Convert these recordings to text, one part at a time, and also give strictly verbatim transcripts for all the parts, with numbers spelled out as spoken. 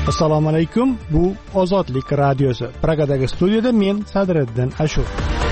Assalomu alaykum. Bu Ozodlik radiosi. Pragadagi studiyada men Sadriddin Ashur.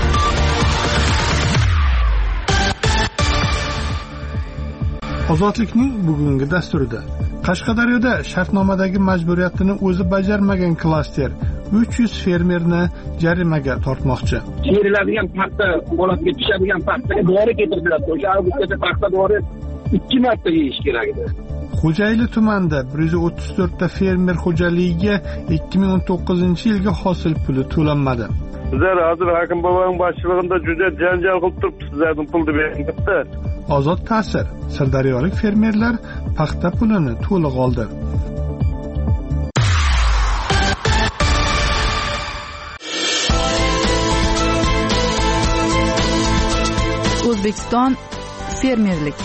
Ozodlikning bugungi dasturida Qashqadaryoda shartnomadagi majburiyatini o'zi bajarmagan klaster uch yuz fermerni jarimaga tortmoqchi. Teriladigan paxta bolasiga pishadigan paxtaga dori keltiriladi. O'sha avgustgacha paxta dori ikki marta yeyish kerak edi. Xo'jayli tumanida bir yuz o'ttiz to'rt ta fermer xo'jaligiga ikki ming o'n to'qqizinchi yilgi hosil puli to'lanmadi. Bizlar hozir hokim boboning boshchiligida juda janjal qilib turibmiz, sizlardan pulni berishda. Ozod ta'sir. Sirdaryolik fermerlar paxta pulini to'liq oldi. O'zbekiston fermerlik.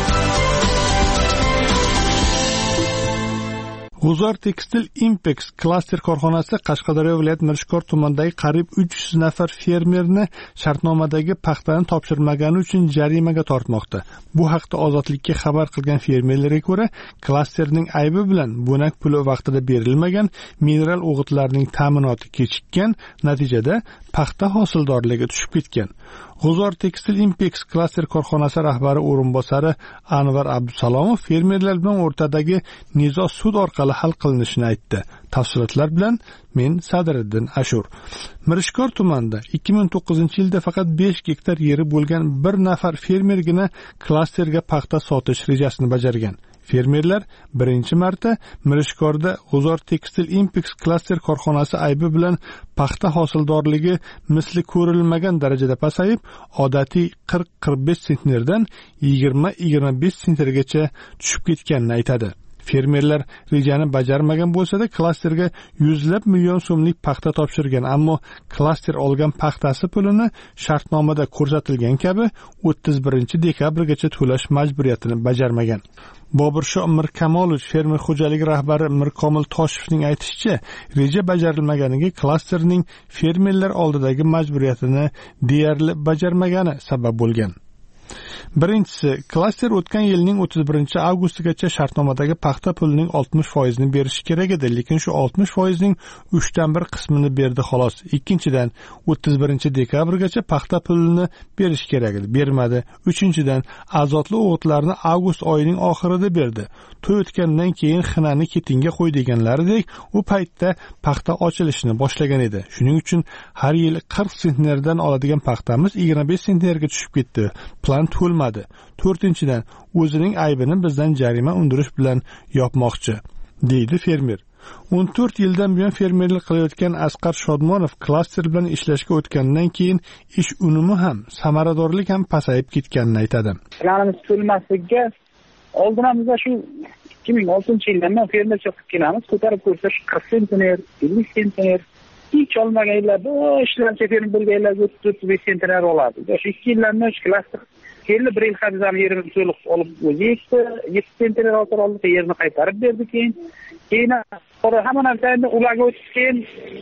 G'uzor Tekstil Impex klaster korxonasi Qashqadaryo viloyat Mirishkor tumanidagi qariyb uch yuz nafar fermerni shartnomadagi paxtani topshirmagani uchun jarimaga tortmoqda. Bu haqda Ozodlikka xabar qilgan fermerlarga ko'ra, klasterning aybi bilan bo'nak puli vaqtida berilmagan, mineral o'g'itlarning ta'minoti kechikkan, natijada paxta hosildorligi tushib ketgan. G'uzor Tekstil Impex klaster korxonasi rahbari o'rinbosari Anvar Abdusalomov fermerlar bilan o'rtadagi nizo sud orqali hal qilinishini aytdi. Tafsilotlar bilan men Sadriddin Ashur. Mirishkor tumanida ikki ming o'n to'qqizinchi yilda faqat besh gektar yeri bo'lgan bir nafar fermergina klasterga paxta sotish rejasini bajargan. Fermerlar birinchi marta Mirishkorda G'uzor Tekstil Impex klaster korxonasi aybi bilan paxta hosildorligi misli ko'rilmagan darajada pasayib, odatiy qirq qirq besh sentnerdan yigirma yigirma besh sentnergacha tushib ketganini aytadi. Fermerlar rejani bajarmagan bo'lsa-da, klasterga yuzlab million so'mlik paxta topshirgan, ammo klaster olgan paxtasi pulini shartnomada ko'rsatilgan kabi o'ttiz birinchi dekabrgacha to'lash majburiyatini bajarmagan. Bobursho Mirkamolovich fermer xo'jaligi rahbari Mirkomil Toshevning aytishicha, reja bajarilmaganiga klasterning fermerlar oldidagi majburiyatini deyarli bajarmagani sabab bo'lgan. Birinchisi, klaster o'tgan yilning o'ttiz birinchi avgustigacha shartnomadagi paxta pulining oltmish foiz ni berishi kerak edi, lekin shu oltmish foiz ning uchdan bir qismini berdi xolos. Ikkinchidan, o'ttiz birinchi dekabrgacha paxta pulini berish kerak edi, bermadi. Uchinchidan, azotli o'g'itlarni avgust oyining oxirida berdi. To'y o'tgandan keyin xinani ketinga qo'y deganlaridek, u paytda paxta ochilishini boshlagan edi. Shuning uchun har yil qirq sentnerdan oladigan paxtamiz yigirma besh sentnerga tushib ketdi. Plan to'lmadi. To'rtinchidan, o'zining aybini bizdan jarima undirish bilan yopmoqchi, deydi fermer. o'n to'rt yildan buyon fermerlik qilayotgan Asqar Shodmonov klaster bilan ishlashga o'tgandan keyin ish unumi ham, samaradorlik ham pasayib ketganini aytadi. Planimiz to'lmasligiga oldin ham biz shu ikki ming oltinchi yildan beri fermerchilik qilib kelamiz. Ko'tarib ko'rsa shu qirq sentner, ellik sentner hech olmaganlarda, o ishlancha fermer bo'lganlarga o'ttiz o'ttiz besh sentner oladi. O'sha ikki yildan o'ch klaster keldi, bir yil xarizani yerini to'liq olib o'zi ekdi, yetti sentner oldi, yerni qaytarib berdi keyin. Keyin hamma narsani ularga o'tib keyin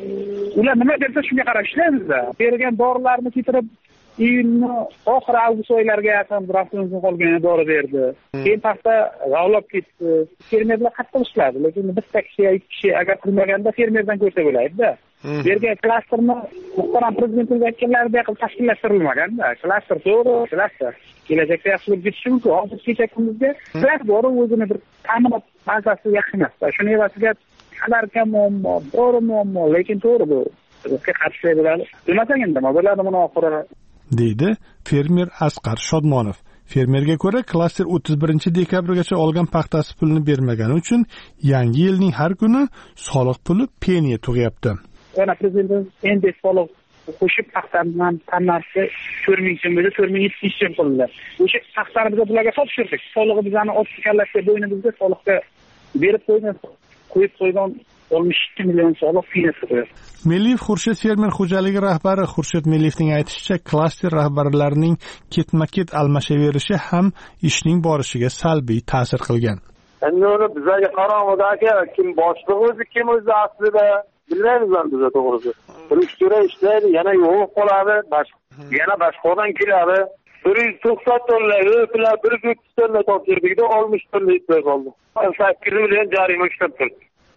ular nima desa shunga qarab ishlaymiz-da. Bergan dorilarni keltirib iyunni oxiri avgust oylariga yaqin bir haftadan qolgan dori berdi. Keyin paxta g'avlab ketdi. Fermerlar qattiq ishladi, lekin bitta kishi ikki kishi agar qilmaganda fermerdan ko'rsa bo'laydi-da. Bergan klasterni muhtaram prezidentimiz aytganlaridek qilib tashkillashtirilmagan-da. Klaster to'g'ri, klaster kelajakda yaxshi bo'lib ketishi mumkin. Hozir kecha kunduzga klaster o'zini bir ta'minot bazasi yaxshi emas. Shuning evaziga qadar kam muammo, to'g'ri muammo, lekin to'g'ri bu. Bizga qarshi bo'ladi. Bilmasang endi nima bo'ladi buni oxiri, deydi fermer Asqar Shodmonov. Fermerga ko'ra, klaster o'ttiz birinchi dekabrgacha olgan paxtasi pulini bermagani uchun yangi yilning har kuni soliq puli peniya tug'yapti. Yana prezident endi soliq qo'shib paxtadan tannasi to'rt ming so'm edi, to'rt ming yetti yuz so'm qildi. O'sha paxtani biz bularga topshirdik. Solig'i bizani o'ttiz kallashga bo'ynimizga soliqqa berib qo'ygan, qo'yib qo'ygan oltmish ikki million soliq peniyasi qo'yadi. Meliyev Xurshid fermer xo'jaligi rahbari Xurshid Meliyevning aytishicha, klaster rahbarlarining ketma-ket almashaverishi ham ishning borishiga salbiy ta'sir qilgan. Endi uni bizga qarang'idagi kim boshlig'i o'zi, kim o'zi aslida bilmaymiz biz to'g'risi. Bir uchta ishlaydi, yana yo'q qoladi, yana boshqadan keladi. bir yuz to'qson tonnali ular bir yuz o'ttiz tonna topshirdik-da, oltmish tonna yetib qoldi. sakkiz million jarima ushlab turibdi.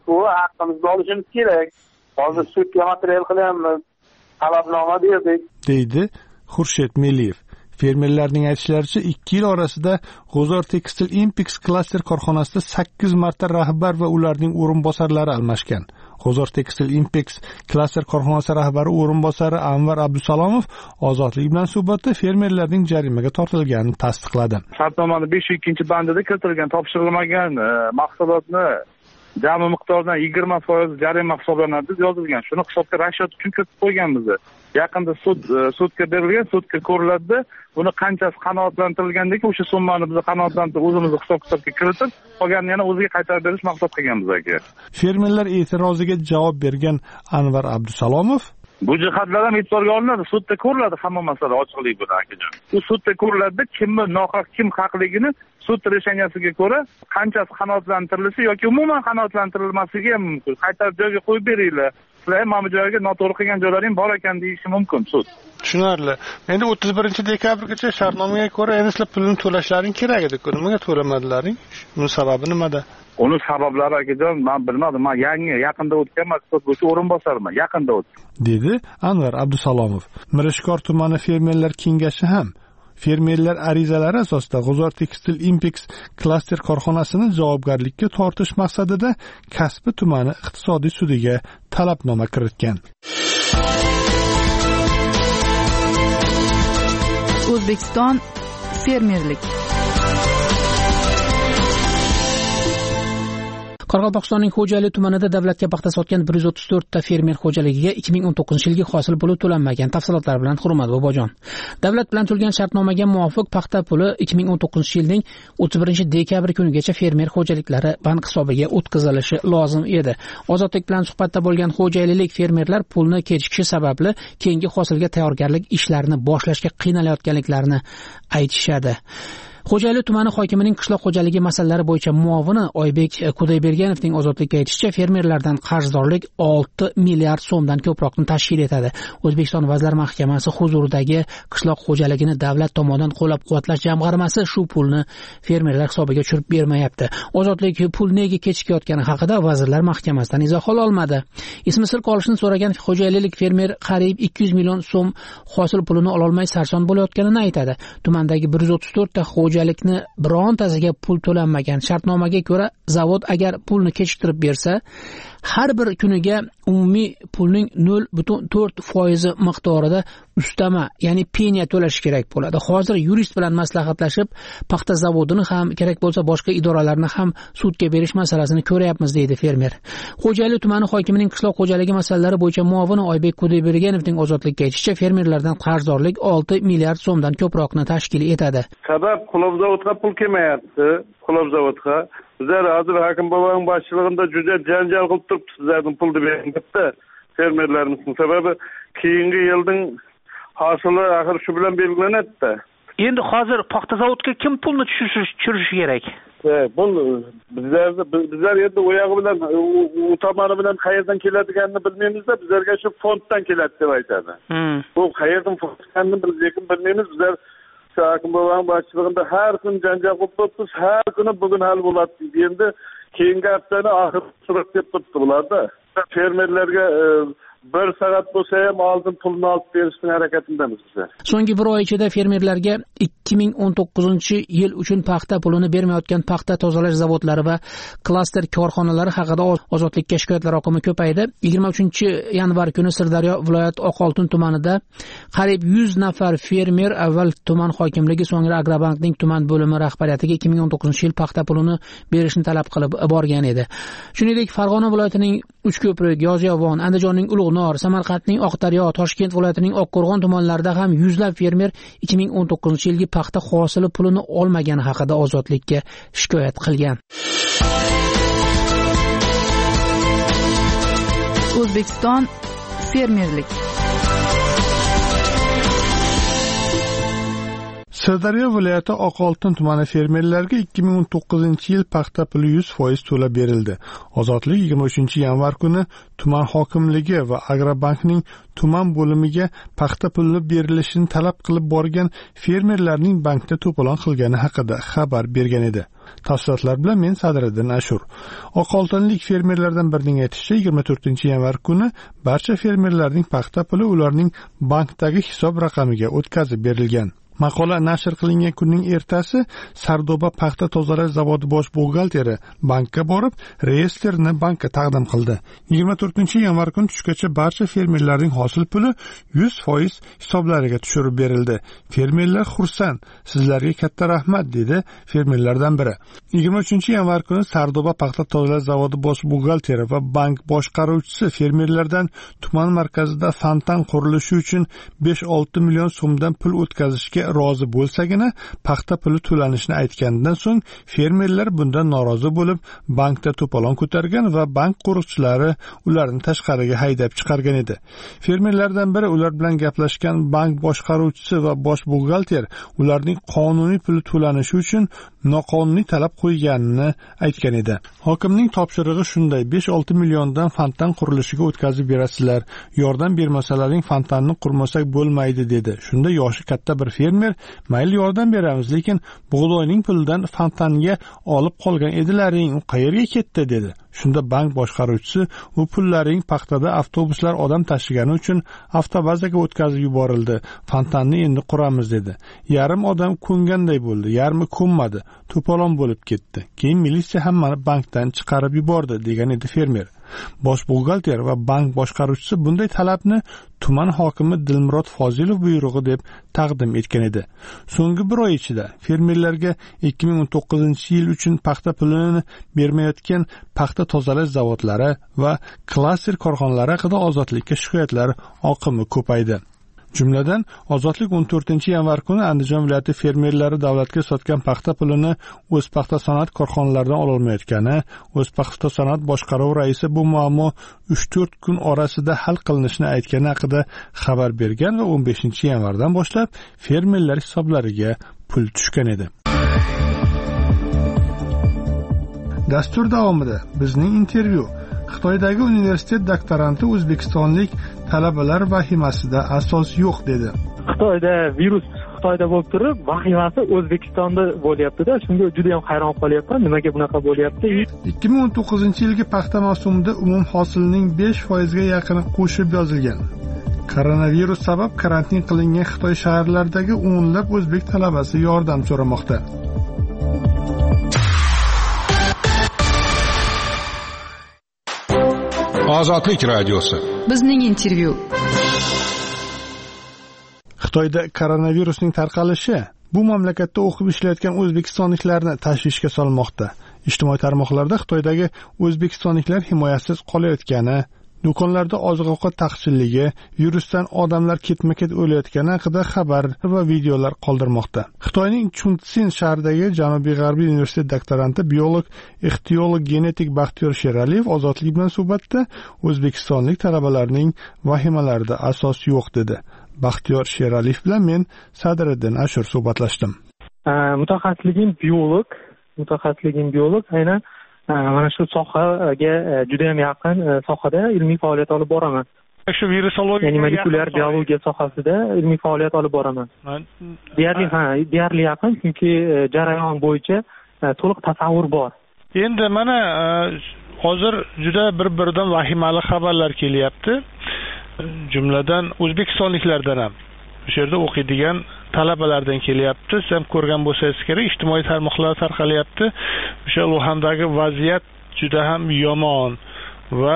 bu haqqimizni olishimiz kerak. Hozir sudga material qilyapmiz, talabnoma berdik, deydi Xurshid Meliyev. Fermerlarning aytishlaricha, ikki yil orasida G'uzor Tekstil Impex klaster korxonasida sakkiz marta rahbar va ularning o'rinbosarlari almashgan. G'uzor Tekstil Impex klaster korxonasi rahbari o'rinbosari Anvar Abdusalomov Ozodlik bilan suhbatda fermerlarning jarimaga tortilganini tasdiqladi. Shartnomaning besh ikkinchi bandida keltirilgan topshirilmagan mahsulotni jami miqdoridan yigirma foiz jarima hisoblanadi deb yozilgan. Shuni hisobga rashat uchun kiritib qo'yganmiz. Yaqinda sud sudga berilgan, sudga ko'riladi. Buni qanchasi qanoatlantirilgandek, o'sha summani biz qanoatlantirib o'zimizni hisob-kitobga kiritib, qolganini yana o'ziga qaytarib berish maqsad qilganmiz aka. Fermerlar e'tiroziga javob bergan Anvar Abdusalomov bu jihatlar ham e'tiborga olinadi, sudda ko'riladi hamma masala ochiqlik bilan akajon. Bu sudda ko'riladi, kimni nohaq, kim haqligini sud reshanyasiga ko'ra qanchasi qanoatlantirilishi yoki umuman qanoatlantirilmasligi ham mumkin. Qaytarib joyga qo'yib beringlar. Sizlar mana bu joyga noto'g'ri qilgan joylaring bor ekan deyishi mumkin sud. Tushunarli. Endi o'ttiz birinchi dekabrgacha shartnomaga ko'ra endi sizlar pulni to'lashlaring kerak edi. Nimaga to'lamadlaring? Buning sababi nimada? Uni sabablari akajon men bilmadim. Men yangi yaqinda o'tgan mas'ul bo'yicha o'rinbosarman. Yaqinda o'tdi, dedi Anvar Abdusalomov. Mirishkor tumani fermerlar kengashi ham fermerlar arizalari asosida G'uzor Tekstil Impex klaster korxonasini javobgarlikka tortish maqsadida Kasbi tumani iqtisodiy sudiga talabnoma kiritgan. O'zbekiston fermerlik. Qoraqalpog'istonning Xo'jayli tumanida davlatga paxta sotgan bir yuz o'ttiz to'rt ta fermer xo'jaligiga ikki ming o'n to'qqizinchi yilgi hosil puli to'lanmagan. Tafsilotlar bilan Hurmat Bobojon. Davlat bilan tuzilgan shartnomaga muvofiq paxta puli ikki ming o'n to'qqizinchi yilning o'ttiz birinchi dekabr kunigacha fermer xo'jaliklari bank hisobiga o'tkazilishi lozim edi. Ozodlik bilan suhbatda bo'lgan xo'jaylilik fermerlar pulni kechikishi sababli keyingi hosilga tayyorgarlik ishlarini boshlashga qiynalayotganliklarini aytishadi. Xo'jayli tumani hokimining qishloq xo'jaligi masalalari bo'yicha muovini Oybek Kudayberganovning Ozodlikka aytishicha, fermerlardan qarzdorlik olti milliard so'mdan ko'proqni tashkil etadi. O'zbekiston Vazirlar Mahkamasi huzuridagi qishloq xo'jaligini davlat tomonidan qo'llab-quvvatlash jamg'armasi shu pulni fermerlar hisobiga tushirib bermayapti. Ozodlik pul nega kechikayotgani haqida Vazirlar Mahkamasidan izoh ola olmadi. Ismi sir qolishini so'ragan xo'jaylilik fermer qariyb ikki yuz million so'm hosil pulini ola olmay sarson bo'layotganini aytadi. Tumandagi bir yuz o'ttiz to'rt ta xo'jalikni birontasiga pul to'lanmagan. Shartnomaga ko'ra zavod agar pulni kechiktirib bersa, har bir kuniga umumiy pulning nol butun to'rt foiz miqdorida ustama, ya'ni penya to'lash kerak bo'ladi. Hozir yurist bilan maslahatlashib, paxta zavodini ham, kerak bo'lsa boshqa idoralarni ham sudga berish masalasini ko'ryapmiz, deydi fermer. Xo'jayli tumani hokimining qishloq xo'jaligi masalalari bo'yicha muovini Oybek Kudayberganovning Ozodlikka aytishicha, fermerlardan qarzdorlik olti milliard so'mdan ko'proqni tashkil etadi. Sabab qulov zavodga pul kelmayapti. Qulov zavodga bizlar hozir hokim boboning boshchiligida juda janjal qilib turibdi, sizlarning pulni berishda fermerlarimizning sababi keyingi yilning hosili axir shu bilan belgilanadi. Endi hozir paxta zavodga kim pulni tushirishi kerak? Bu bizlar bizlar endi oyog'i bilan u tomoni bilan qayerdan keladiganini bilmaymiz-da, bizlarga shu fonddan keladi deb aytadi. Bu qayerdan fonddan biz lekin bilmaymiz. Bizlar hokim boboning boshchiligida har kun janjal qilib turibmiz, har kuni bugun hal bo'ladi deydi. Endi keyingi haftani oxir surat deb turibdi bularda. Fermerlarga bir soat bo'lsa ham oldin pulni olib berishning harakatidamiz bizlar. So'nggi bir oy ichida fermerlarga ikki ming o'n to'qqizinchi yil uchun paxta pulini bermayotgan paxta tozalash zavodlari va klaster korxonalari haqida Ozodlikka shikoyatlar oqimi ko'paydi. yigirma uchinchi yanvar kuni Sirdaryo viloyat Oqoltin tumanida qariyb yuz nafar fermer avval tuman hokimligi, so'ngra Agrobankning tuman bo'limi rahbariyatiga ikki ming o'n to'qqizinchi yil paxta pulini berishni talab qilib borgan edi. Shuningdek, Farg'ona viloyatining Uchko'prik, Yozyovon, Andijonning Ulug'nor, Samarqandning Oqdaryo, Toshkent viloyatining Oqqo'rg'on tumanlarida ham yuzlab fermer ikki ming o'n to'qqizinchi yilgi paxta hosili pulini olmagani haqida Ozodlikka shikoyat qilgan. O'zbekiston fermerlik. Sirdaryo viloyati Oqoltin tumani fermerlarga ikki ming o'n to'qqizinchi yil paxta puli yuz foiz to'lab berildi. Ozodlik yigirma uchinchi yanvar kuni tuman hokimligi va Agrobankning tuman bo'limiga paxta puli berilishini talab qilib borgan fermerlarning bankda to'polon qilgani haqida xabar bergan edi. Tafsilotlar bilan men Sadriddin Ashur. Oqoltinlik fermerlardan birining aytishicha, yigirma to'rtinchi yanvar kuni barcha fermerlarning paxta puli ularning bankdagi hisob raqamiga o'tkazib berilgan. Maqola nashr qilingan kunning ertasi Sardoba paxta tozalash zavodi bosh buxgalteri bankka borib, reyestrni bankka taqdim qildi. yigirma to'rtinchi yanvar kuni tushgacha barcha fermerlarning hosil puli yuz foiz hisoblariga tushirib berildi. Fermerlar xursand, sizlarga katta rahmat, dedi fermerlardan biri. yigirma uchinchi yanvar kuni Sardoba paxta tozalash zavodi bosh buxgalteri va bank boshqaruvchisi fermerlardan tuman markazida fontan qurilishi uchun besh olti million so'mdan pul o'tkazishga rozi bo'lsagina paxta puli to'lanishini aytgandan so'ng fermerlar bundan norozi bo'lib bankda to'polon ko'targan va bank qo'riqchilari ularni tashqariga haydab chiqargan edi. Fermerlardan biri ular bilan gaplashgan bank boshqaruvchisi va bosh buxgalter ularning qonuniy puli to'lanishi uchun noqonuniy talab qo'yganini aytgan edi. Hokimning topshirig'i shunday: besh olti milliondan fontan qurilishiga o'tkazib berasizlar, yordam bermasalaring fontanni qurmasak bo'lmaydi, dedi. Shunda yoshi katta bir fermer, mayli yordam beramiz, lekin bug'doyning pulidan fontanga olib qolgan edilaring, u qayerga ketdi, dedi. Shunda bank boshqaruvchisi, u pullaring paxtada avtobuslar odam tashigani uchun avtobazaga o'tkazib yuborildi, fontanni endi quramiz, dedi. Yarim odam ko'nganday bo'ldi, yarmi ko'nmadi, to'polon bo'lib ketdi. Keyin militsiya hammani bankdan chiqarib yubordi, degan edi fermer. Bosh buxgalter va bank boshqaruvchisi bunday talabni tuman hokimi Dilmurod Fozilov buyrug'i deb taqdim etgan edi. So'nggi bir oy ichida fermerlarga ikki ming o'n to'qqizinchi yil uchun paxta pulini bermayotgan paxta tozalash zavodlari va klaster korxonalari haqida ozodlikka shikoyatlar oqimi ko'paydi. Jumladan, Ozodlik o'n to'rtinchi yanvar kuni Andijon viloyati fermerlari davlatga sotgan paxta pulini o'z paxta sanoat korxonalaridan ololmayotgani, o'z paxta sanoat boshqaruvi raisi bu muammo uch to'rt kun orasida hal qilinishini aytgani haqida xabar bergan va o'n beshinchi yanvardan boshlab fermerlar hisoblariga pul tushgan edi. Dastur davomida bizning intervyu Xitoydagi universitet doktoranti o'zbekistonlik talabalar vahimasida asos yo'q, dedi. Xitoyda virus Xitoyda bo'lib turib, vahimasi O'zbekistonda bo'lyapti-da, shunga juda ham hayron qolyapman, nimaga bunaqa bo'lyapti? ikki ming o'n to'qqizinchi yilgi paxta mavsumida umum hosilning besh foizga yaqini qo'shib yozilgan. Koronavirus sabab karantin qilingan Xitoy shaharlaridagi o'nlab o'zbek talabasi yordam so'ramoqda. Ozodlik radiosi. Bizning intervyu. Xitoyda koronavirusning tarqalishi bu mamlakatda o'qib ishlayotgan o'zbekistonliklarni tashvishga solmoqda. Ijtimoiy tarmoqlarda Xitoydagi o'zbekistonliklar himoyasiz qolayotgani, do'konlarda oziq-ovqat taqchilligi, virusdan odamlar ketma-ket o'layotgani haqida xabar va videolar qoldirmoqda. Xitoyning Chunsin shahridagi Janubiy-G'arbiy universitet doktoranti, biolog, ixtiolog, genetik Baxtiyor Sheraliyev Ozodlik bilan suhbatda o'zbekistonlik talabalarning vahimalarida asos yo'q, dedi. Baxtiyor Sheraliyev bilan men Sadriddin Ashur suhbatlashdim. Mutaxassisligim biolog, mutaxassisligim biolog, aynan mana shu sohaga juda ham yaqin sohada ilmiy faoliyat olib boraman. Shu virusologiya, ya'ni molekulyar biologiya sohasida ilmiy faoliyat olib boraman. Deyarli ha, deyarli yaqin, chunki jarayon bo'yicha to'liq tasavvur bor. Endi mana hozir juda bir-biridan vahimali xabarlar kelyapti. Jumladan o'zbekistonliklardan ham, o'sha yerda o'qiydigan talabalardan kelyapti. Siz ham ko'rgan bo'lsangiz kerak, ijtimoiy tarmoqlar tarqalyapti. O'sha Luxandagi vaziyat juda ham yomon va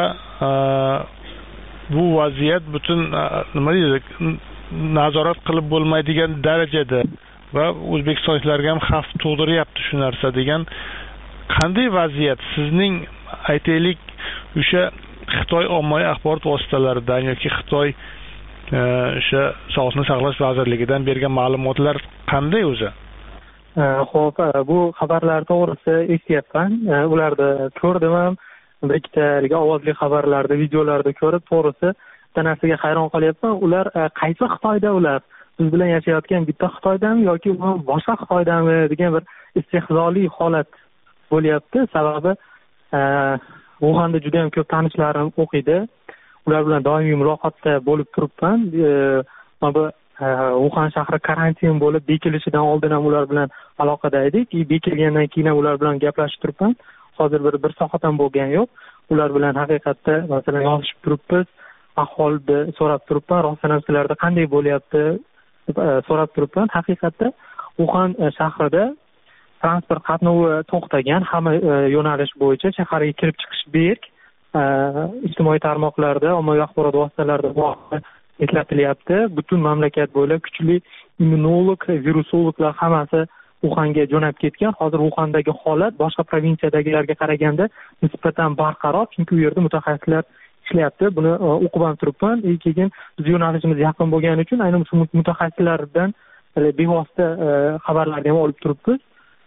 bu vaziyat butun nima deydi, nazorat qilib bo'lmaydigan darajada va o'zbekistonliklarga ham xavf tug'diryapti shu narsa degan. Qanday vaziyat sizning, aytaylik, o'sha Xitoy ommaviy axborot vositalaridan yoki Xitoy o'sha Sog'liqni saqlash vazirligidan bergan ma'lumotlar qanday o'zi? Xo'p, bu xabarlar to'g'risi eshityapman. Ularda ko'rdim ham, bir ikkita ovozli xabarlarda, videolarda ko'rib, to'g'risi tanasiga hayron qolyapman. Ular qaysi Xitoyda ular? Biz bilan yashayotgan bitta Xitoydami yoki boshqa Xitoydami degan bir istehzoli holat bo'lyapti. Sababi Wuhanda juda ham ko'p tanishlarim o'qiydi. Ular bilan doimiy muloqotda bo'lib turibman. Mana bu Uxan shahri karantin bo'lib bekilishidan oldin ham ular bilan aloqada edik. Bekilgandan keyin ham ular bilan gaplashib turibman. Hozir bir bir soat ham bo'lgani yo'q. Ular bilan haqiqatda masalan yozishib turibmiz, ahvolni so'rab turibman, rostdan ham sizlarda qanday bo'lyapti so'rab turibman. Haqiqatda Uxan shahrida transport qatnovi to'xtagan, hamma yo'nalish bo'yicha shaharga kirib chiqish berk. Ijtimoiy tarmoqlarda, ommaviy axborot vositalarida eslatilyapti. Butun mamlakat bo'ylab kuchli immunolog, virusologlar hammasi Uxanga jo'nab ketgan. Hozir Uxandagi holat boshqa provinsiyadagilarga qaraganda nisbatan barqaror, chunki u yerda mutaxassislar ishlayapti. Buni o'qib ham turibman. Keyin biz yo'nalishimiz yaqin bo'lgani uchun aynan shu mutaxassislardan bevosita xabarlarni ham olib turibmiz.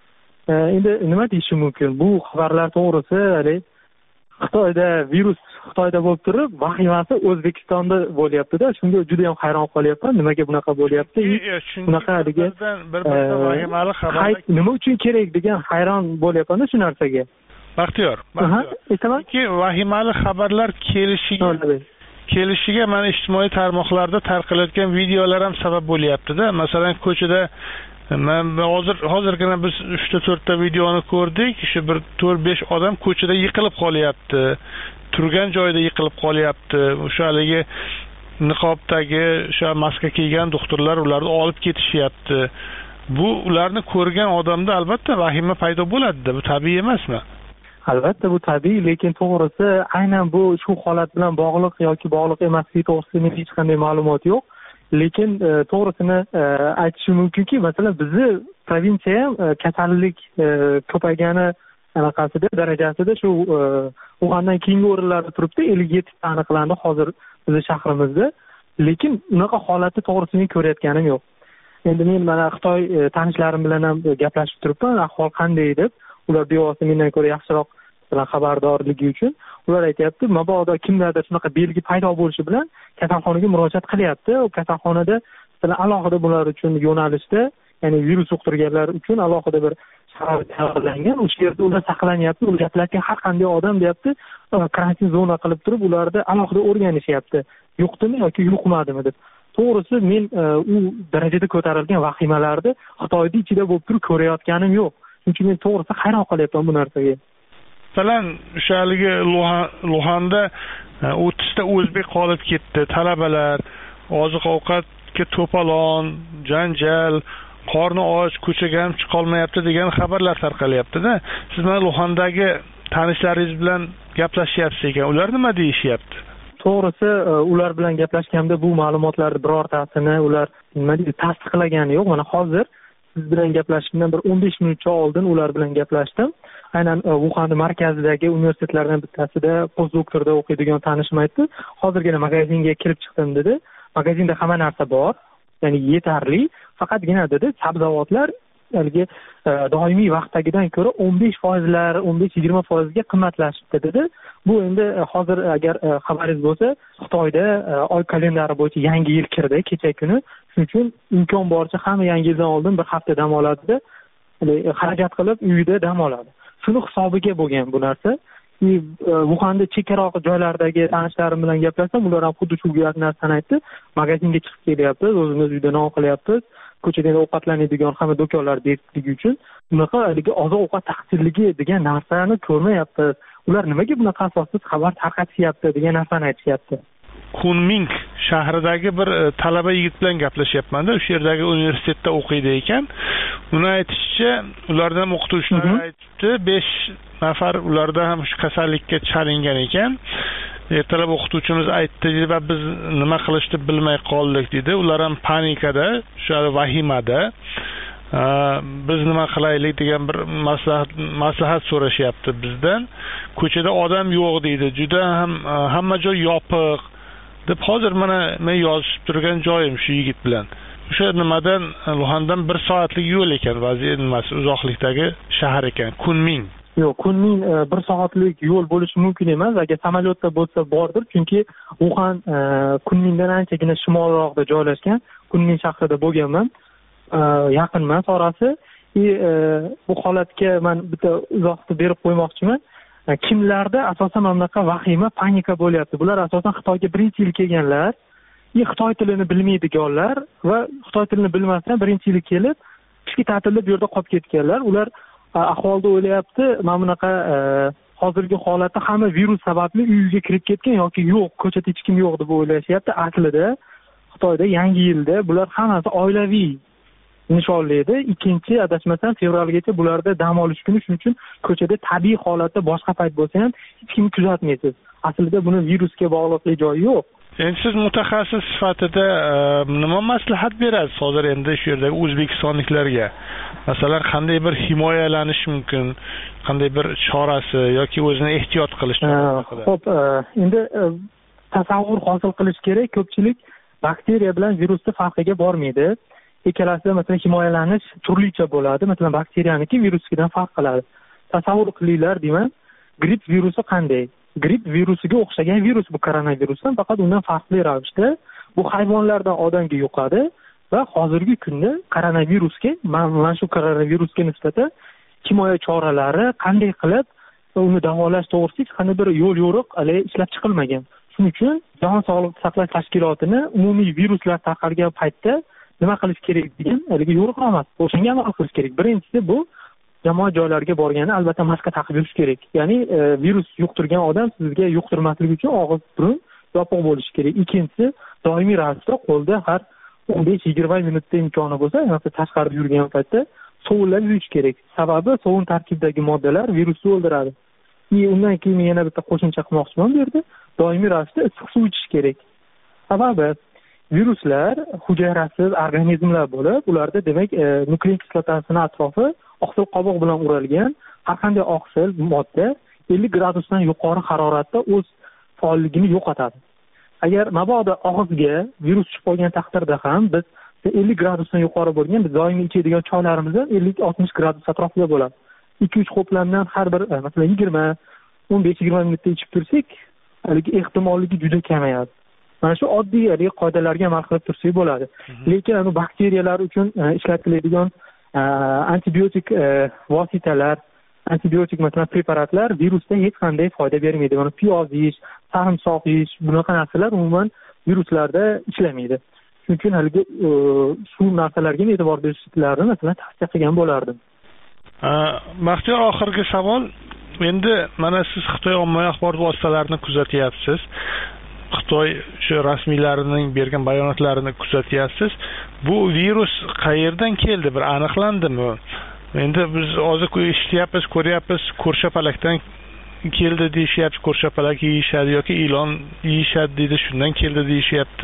Endi nima deyishim mumkin? Bu xabarlar to'g'risi, Xitoyda virus Xitoyda bo'lib turib, vahimasi O'zbekistonda bo'lyapti-da. Shunga juda ham hayron qolyapman. Nimaga bunaqa bo'lyapti? Bunaqa degan bir-biridan vahimali xabarlar nima uchun kerak degan hayron bo'lyapman shu narsaga. Baxtiyor, Baxtiyor. Vahimali xabarlar kelishiga kelishiga mana ijtimoiy tarmoqlarda tarqalayotgan videolar ham sabab bo'lyapti-da. Masalan, ko'chada men hozir hozirgina biz uchta to'rtta videoni ko'rdik. Shu bir to'rt besh odam ko'chada yiqilib qolyapti. Turgan joyida yiqilib qolyapti. O'sha haligi niqobdagi, o'sha maska kiygan doktorlar ularni olib ketishyapti. Bu ularni ko'rgan odamda albatta vahima paydo bo'ladi-da. Bu tabiiy emasmi? Albatta bu tabiiy, lekin to'g'risi aynan bu shu holat bilan bog'liq yoki bog'liq emasligi to'g'risida men hech qanday ma'lumot yo'q. Lekin to'g'risini aytishim mumkinki, masalan, bizni provinsiya ham kasallik ko'paygani anaqasida darajasida shu Uxandan keyingi o'rinlarda turibdi. ellik yetti ta aniqlandi hozir bizning shahrimizda. Lekin unaqa holatni to'g'risini ko'rayotganim yo'q. Endi men mana Xitoy tanishlarim bilan ham gaplashib turibman, ahvol qanday deb. Ular bevosita mendan ko'ra yaxshiroq bilan xabardorligi uchun ular aytayapti, mabodo kimlarda shunaqa belgi paydo bo'lishi bilan kasalxonaga murojaat qilyapti. U kasalxonada masalan alohida bular uchun yo'nalishda, ya'ni virus yuqtirganlar uchun alohida bir sharoit tayyorlangan. O'sha yerda ular saqlanyapti. Ularga har qanday odam deyapti, karantin zona qilib turib, ularni alohida o'rganishyapti. Yuqdimi yoki yuqmadimi deb. To'g'risi men u darajada ko'tarilgan vahimalarni Xitoyda ichida bo'lib turib ko'rayotganim yo'q. Chunki men to'g'risi hayron qolyapman bu narsaga. Masalan, o'sha haligi Luxanda o'ttizta o'zbek qolib ketdi. Talabalar oziq-ovqatga to'polon, janjal, qorni och, ko'chaga ham chiqa olmayapti degan xabarlar tarqalyapti-da. Siz mana Luxandagi tanishlaringiz bilan gaplashyapsiz ekan. Ular nima deyishyapti? To'g'risi, ular bilan gaplashganda bu ma'lumotlarni birortasini ular nima deydi, tasdiqlagani yo'q. Mana hozir siz bilan gaplashishimdan bir o'n besh minutcha oldin ular bilan gaplashdim. Aynan Uxan markazidagi universitetlardan bittasida postdoktorda o'qiydigan tanishim aytdi. Hozirgina magazinga kirib chiqdim dedi. Magazinda hamma narsa bor, ya'ni yetarli. Faqatgina dedi, sabzavotlar haligi doimiy vaqtdagidan ko'ra o'n besh foizlar, o'n besh yigirma foizga qimmatlashibdi dedi. Bu endi hozir agar xabaringiz bo'lsa, Xitoyda oy kalendari bo'yicha yangi yil kirdi kecha kuni. Shuning uchun imkon boricha hamma yangi yildan oldin bir hafta dam oladi, xarajat qilib uyida dam oladi. Shuni hisobiga bo'lgan bu narsa. Uxanda chekkaroq joylardagi tanishlarim bilan gaplashsam, ular ham xuddi shu narsani aytdi. Magazinga chiqib kelyapmiz, o'zimiz uyda non qilyapmiz. Ko'chada ovqatlanadigan hamma do'konlar betligi uchun bunaqa haligi oziq-ovqat taqchilligi degan narsani ko'rmayapmiz. Ular nimaga bunaqa asossiz xabar tarqatishyapti degan narsani aytishyapti. Kunming shahridagi bir talaba yigit bilan gaplashyapman-da, o'sha yerdagi universitetda o'qiydi ekan. Uni aytishicha, ulardan o'qituvchilar aytdi, besh nafar ularda ham shu kasallikka chalingan ekan. Ertalab o'qituvchimiz aytdi, va biz nima qilishni bilmay qoldik dedi. Ular ham panikada, shu vahimada. Biz nima qilaylik degan bir maslahat maslahat so'rashyapti bizdan. Ko'chada odam yo'q deydi. Juda ham hamma joy yopiq deb hozir mana men yozishib turgan joyim shu yigit bilan. O'sha nimadan Luxandan bir soatlik yo'l ekan, vaziyat nimasi uzoqlikdagi shahar ekan, Kunming. Yo'q, Kunming bir soatlik yo'l bo'lishi mumkin emas. Agar samolyotda bo'lsa bordir, chunki Uxan Kunmingdan anchagina shimolroqda joylashgan. Kunming shahrida bo'lganman. Yaqin emas orasi. Bu holatga men bitta izohni berib qo'ymoqchiman. Kimlarda asosan mana bunaqa vahima, panika bo'lyapti. Bular asosan Xitoyga birinchi yil kelganlar. xitoy tilini bilmaydiganlar va xitoy tilini bilmasdan birinchi yili kelib qishki ta'tilda bu yerda qolib ketganlar. Ular ahvolda o'ylayapti, mana bunaqa hozirgi holatda hamma virus sababli uyiga kirib ketgan yoki yo'q, ko'chada hech kim yo'q deb o'ylashyapti. Aslida Xitoyda yangi yilda bular hammasi oilaviy nishonlaydi. Ikkinchi adashmasam fevralgacha bularda dam olish kuni, shuning uchun ko'chada tabiiy holatda boshqa payt bo'lsa ham hech kimni kuzatmaysiz. Aslida buni virusga bog'liqlik joyi yo'q. Endi siz mutaxassis sifatida nima maslahat berasiz hozir endi shu yerdagi o'zbekistonliklarga? Masalan, qanday bir himoyalanish mumkin, qanday bir chorasi yoki o'zini ehtiyot qilish haqida? Xo'p, endi tasavvur hosil qilish kerak. Ko'pchilik bakteriya bilan virusning farqiga bormaydi. Ikkalasida masalan himoyalanish turlicha bo'ladi. Masalan, bakteriyaniki viruskidan farq qiladi. Tasavvur qilinglar deyman, gripp virusi qanday? Gripp virusiga o'xshagan virus bu koronavirusdan, faqat undan farqli ravishda bu hayvonlardan odamga yuqadi va hozirgi kunda koronavirusga, mana shu koronavirusga nisbatan himoya choralari qanday qilib uni davolash to'g'risida hech qanday bir yo'l yo'riq hali ishlab chiqilmagan. Shuning uchun Jahon Sog'liqni saqlash tashkilotini umumiy viruslar tarqalgan paytda nima qilish kerak degan haligi yo'riqnoma, o'shanga amal qilish kerak. Birinchisi bu jamoat joylariga borganda albatta maska taqib yurish kerak. Ya'ni e, virus yuqtirgan odam sizga yuqtirmasligi uchun og'iz burun yopiq bo'lishi kerak. Ikkinchisi, doimiy ravishda qo'lda har o'n besh yigirma minutda imkoni bo'lsa, masalan tashqarida yurgan paytda sovunlab yuvish kerak. Sababi sovun tarkibidagi moddalar virusni o'ldiradi. И undan keyin yana bitta qo'shimcha qilmoqchiman bu yerda, doimiy ravishda issiq suv ichish kerak. Sababi viruslar hujayrasiz organizmlar bo'lib, ularda demak e, nukleik kislotasining atrofi oqsil qobiq bilan o'ralgan. Har qanday oqsil modda ellik gradusdan yuqori haroratda o'z faolligini yo'qotadi. Agar mabodo og'izga virus tushib qolgan taqdirda ham biz ellik gradusdan yuqori bo'lgan biz doimiy ichadigan choylarimiz ellik oltmish gradus atrofida bo'ladi. ikki uch qo'plamdan har bir masalan yigirma o'n besh yigirma minutda ichib tursak, haligi ehtimolligi juda kamayadi. Mana shu oddiy haligi qoidalarga amal qilib tursak bo'ladi. Lekin anu bakteriyalar uchun ishlatiladigan antibiotik vositalar, antibiotik masalan preparatlar virusda hech qanday foyda bermaydi. Mana piyoz yeyish, sarimsoq yeyish, bunaqa narsalar umuman viruslarda ishlamaydi. Shuning uchun haligi shu narsalarga e'tibor berishlarini masalan tavsiya qilgan bo'lardim. Baxtiyor, oxirgi savol. Endi mana siz Xitoy ommaviy axborot vositalarini kuzatyapsiz. Xitoy shu rasmiylarining bergan bayonotlarini kuzatyapsiz. Bu virus qayerdan keldi, bir aniqlandimi? Endi biz hozir eshityapmiz, ko'ryapmiz, ko'rshapalakdan keldi deyishyapti, ko'rshapalak yeyishadi yoki ilon yeyishadi deydi, shundan keldi deyishyapti.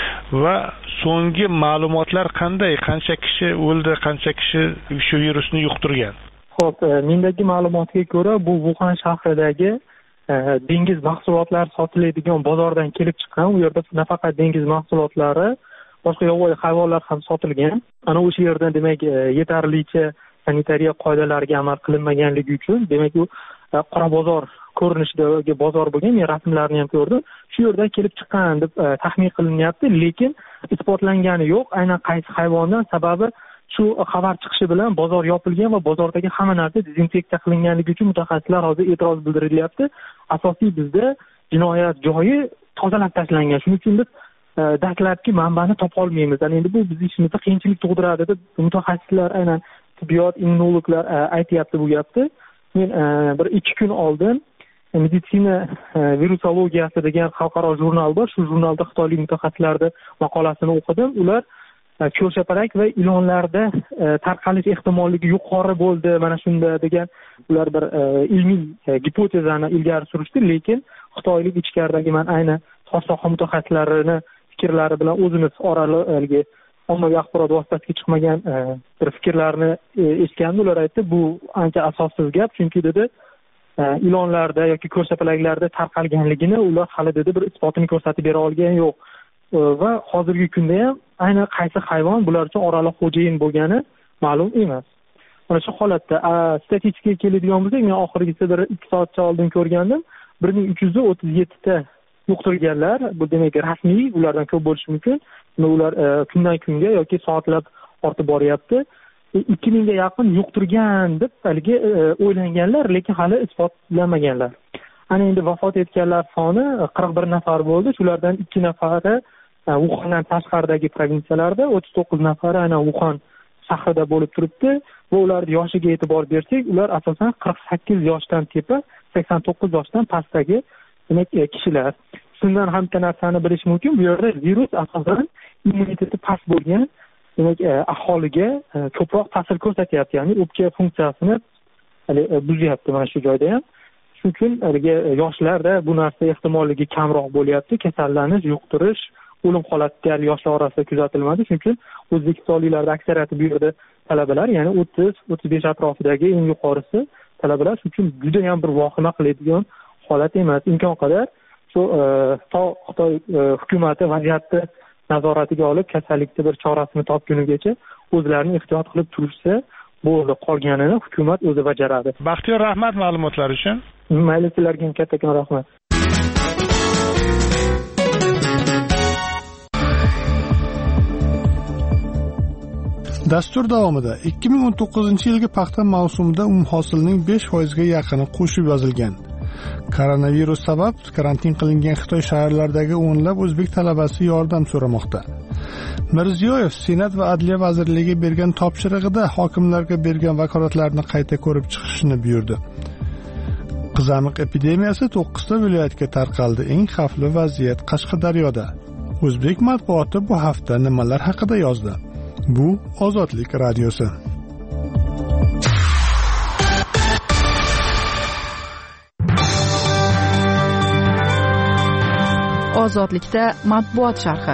Va so'nggi ma'lumotlar qanday? Qancha kishi o'ldi, qancha kishi shu virusni yuqtirgan? Xo'p, mendagi ma'lumotga ko'ra bu Wuhan shahridagi dengiz mahsulotlari sotiladigan bozordan kelib chiqqan. U yerda nafaqat dengiz mahsulotlari, boshqa yovvoyi hayvonlar ham sotilgan. Ana o'sha yerdan demak yetarlicha sanitariya qoidalariga amal qilinmaganligi uchun demak u qora bozor ko'rinishidagi bozor bo'lgan. Men rasmlarini ham ko'rdim. Shu yerdan kelib chiqqan deb taxmin qilinyapti, lekin isbotlangani yo'q. Aynan qaysi hayvondan, sababi shu xabar chiqishi bilan bozor yopilgan va bozordagi hamma narsa dezinfeksiya qilinganligi uchun mutaxassislar hozir e'tiroz bildirilyapti. Asosiy bizda jinoyat joyi tozalab tashlangan. Shuning uchun biz dastlabki manbani topa olmaymiz. Endi bu bizning ishimizda qiyinchilik tug'diradi deb mutaxassislar, aynan tibbiyot immunologlar aytyapti bu gapni. Men bir ikki kun oldin meditsina virusologiyasi degan xalqaro jurnal bor. Shu jurnalda xitoylik mutaxassislarning maqolasini o'qidim. Ular ko'rshapalak va ilonlarda tarqalish ehtimolligi yuqori bo'ldi mana shunda degan ular bir ilmiy gipotezani ilgari surishdi. Lekin xitoylik ichkaridagi man ayni xos soha mutaxassislarini fikrlari bilan o'zimiz oraliq ommaviy axborot vositasiga chiqmagan bir fikrlarni eshitgandim. Ular aytdi, bu ancha asossiz gap, chunki dedi ilonlarda yoki ko'rshapalaklarda tarqalganligini ular hali dedi bir isbotini ko'rsatib bera olgan yo'q. Va hozirgi kunda ham aynan qaysi hayvon bular uchun oraliq xo'jayin bo'lgani ma'lum emas. Mana shu holatda statistikaga keladigan bo'lsak, men oxirgisi bir ikki soatcha oldin ko'rgandim. bir ming uch yuz o'ttiz yetti ta yuqtirganlar, bu demak rasmiy, ulardan ko'p bo'lishi mumkin. Ular kundan kunga yoki soatlab ortib boryapti. ikki mingga yaqin yuqtirgan deb haligi o'ylanganlar, lekin hali isbotlanmaganlar. Ana endi vafot etganlar soni qirq bir nafar bo'ldi. Shulardan ikki nafari Uxandan tashqaridagi provinsiyalarda o'ttiz to'qqiz nafari aynan Uxan shahrida bo'lib turibdi va ularning yoshiga e'tibor bersak, ular asosan qirq sakkiz yoshdan tepa, sakson to'qqiz yoshdan pastdagi demak kishilar. Shundan ham bitta narsani bilish mumkin, bu yerda virus asosan immuniteti past bo'lgan demak aholiga ko'proq ta'sir ko'rsatyapti, ya'ni o'pka funksiyasini buzyapti mana shu joyda ham. Shuning uchun yoshlarda bu narsa ehtimolligi kamroq bo'lyapti, kasallanish, yuqtirish, o'lim holati deyarli yoshlar orasida kuzatilmadi. Shuning uchun o'zbekistonliklarning aksariyati bu yerda talabalar, ya'ni o'ttiz o'ttiz besh atrofidagi eng yuqorisi talabalar. Shuning uchun juda ham bir vahima qiladigan holat emas. Imkon qadar shu Xitoy hukumati vaziyatni nazoratiga olib, kasallikni bir chorasini topgunigacha o'zlarini ehtiyot qilib turishsa bo'ldi, qolganini hukumat o'zi bajaradi. Baxtiyor, rahmat ma'lumotlar uchun. Mayli, sizlarga ham kattakon rahmat. Dastur davomida ikki ming o'n to'qqizinchi yilgi paxta mavsumida umhosilning besh foizga yaqini qo'shib yozilgan. Koronavirus sabab karantin qilingan Xitoy shaharlaridagi o'nlab o'zbek talabasi yordam so'ramoqda. Mirziyoyev Senat va Adliya vazirligiga bergan topshirig'ida hokimlarga bergan vakolatlarni qayta ko'rib chiqishni buyurdi. Qizamiq epidemiyasi to'qqizta viloyatga tarqaldi. Eng xavfli vaziyat Qashqadaryoda. O'zbek matbuoti bu hafta nimalar haqida yozdi? Bu Ozodlik radiosi. Ozodlikda matbuot sharhi.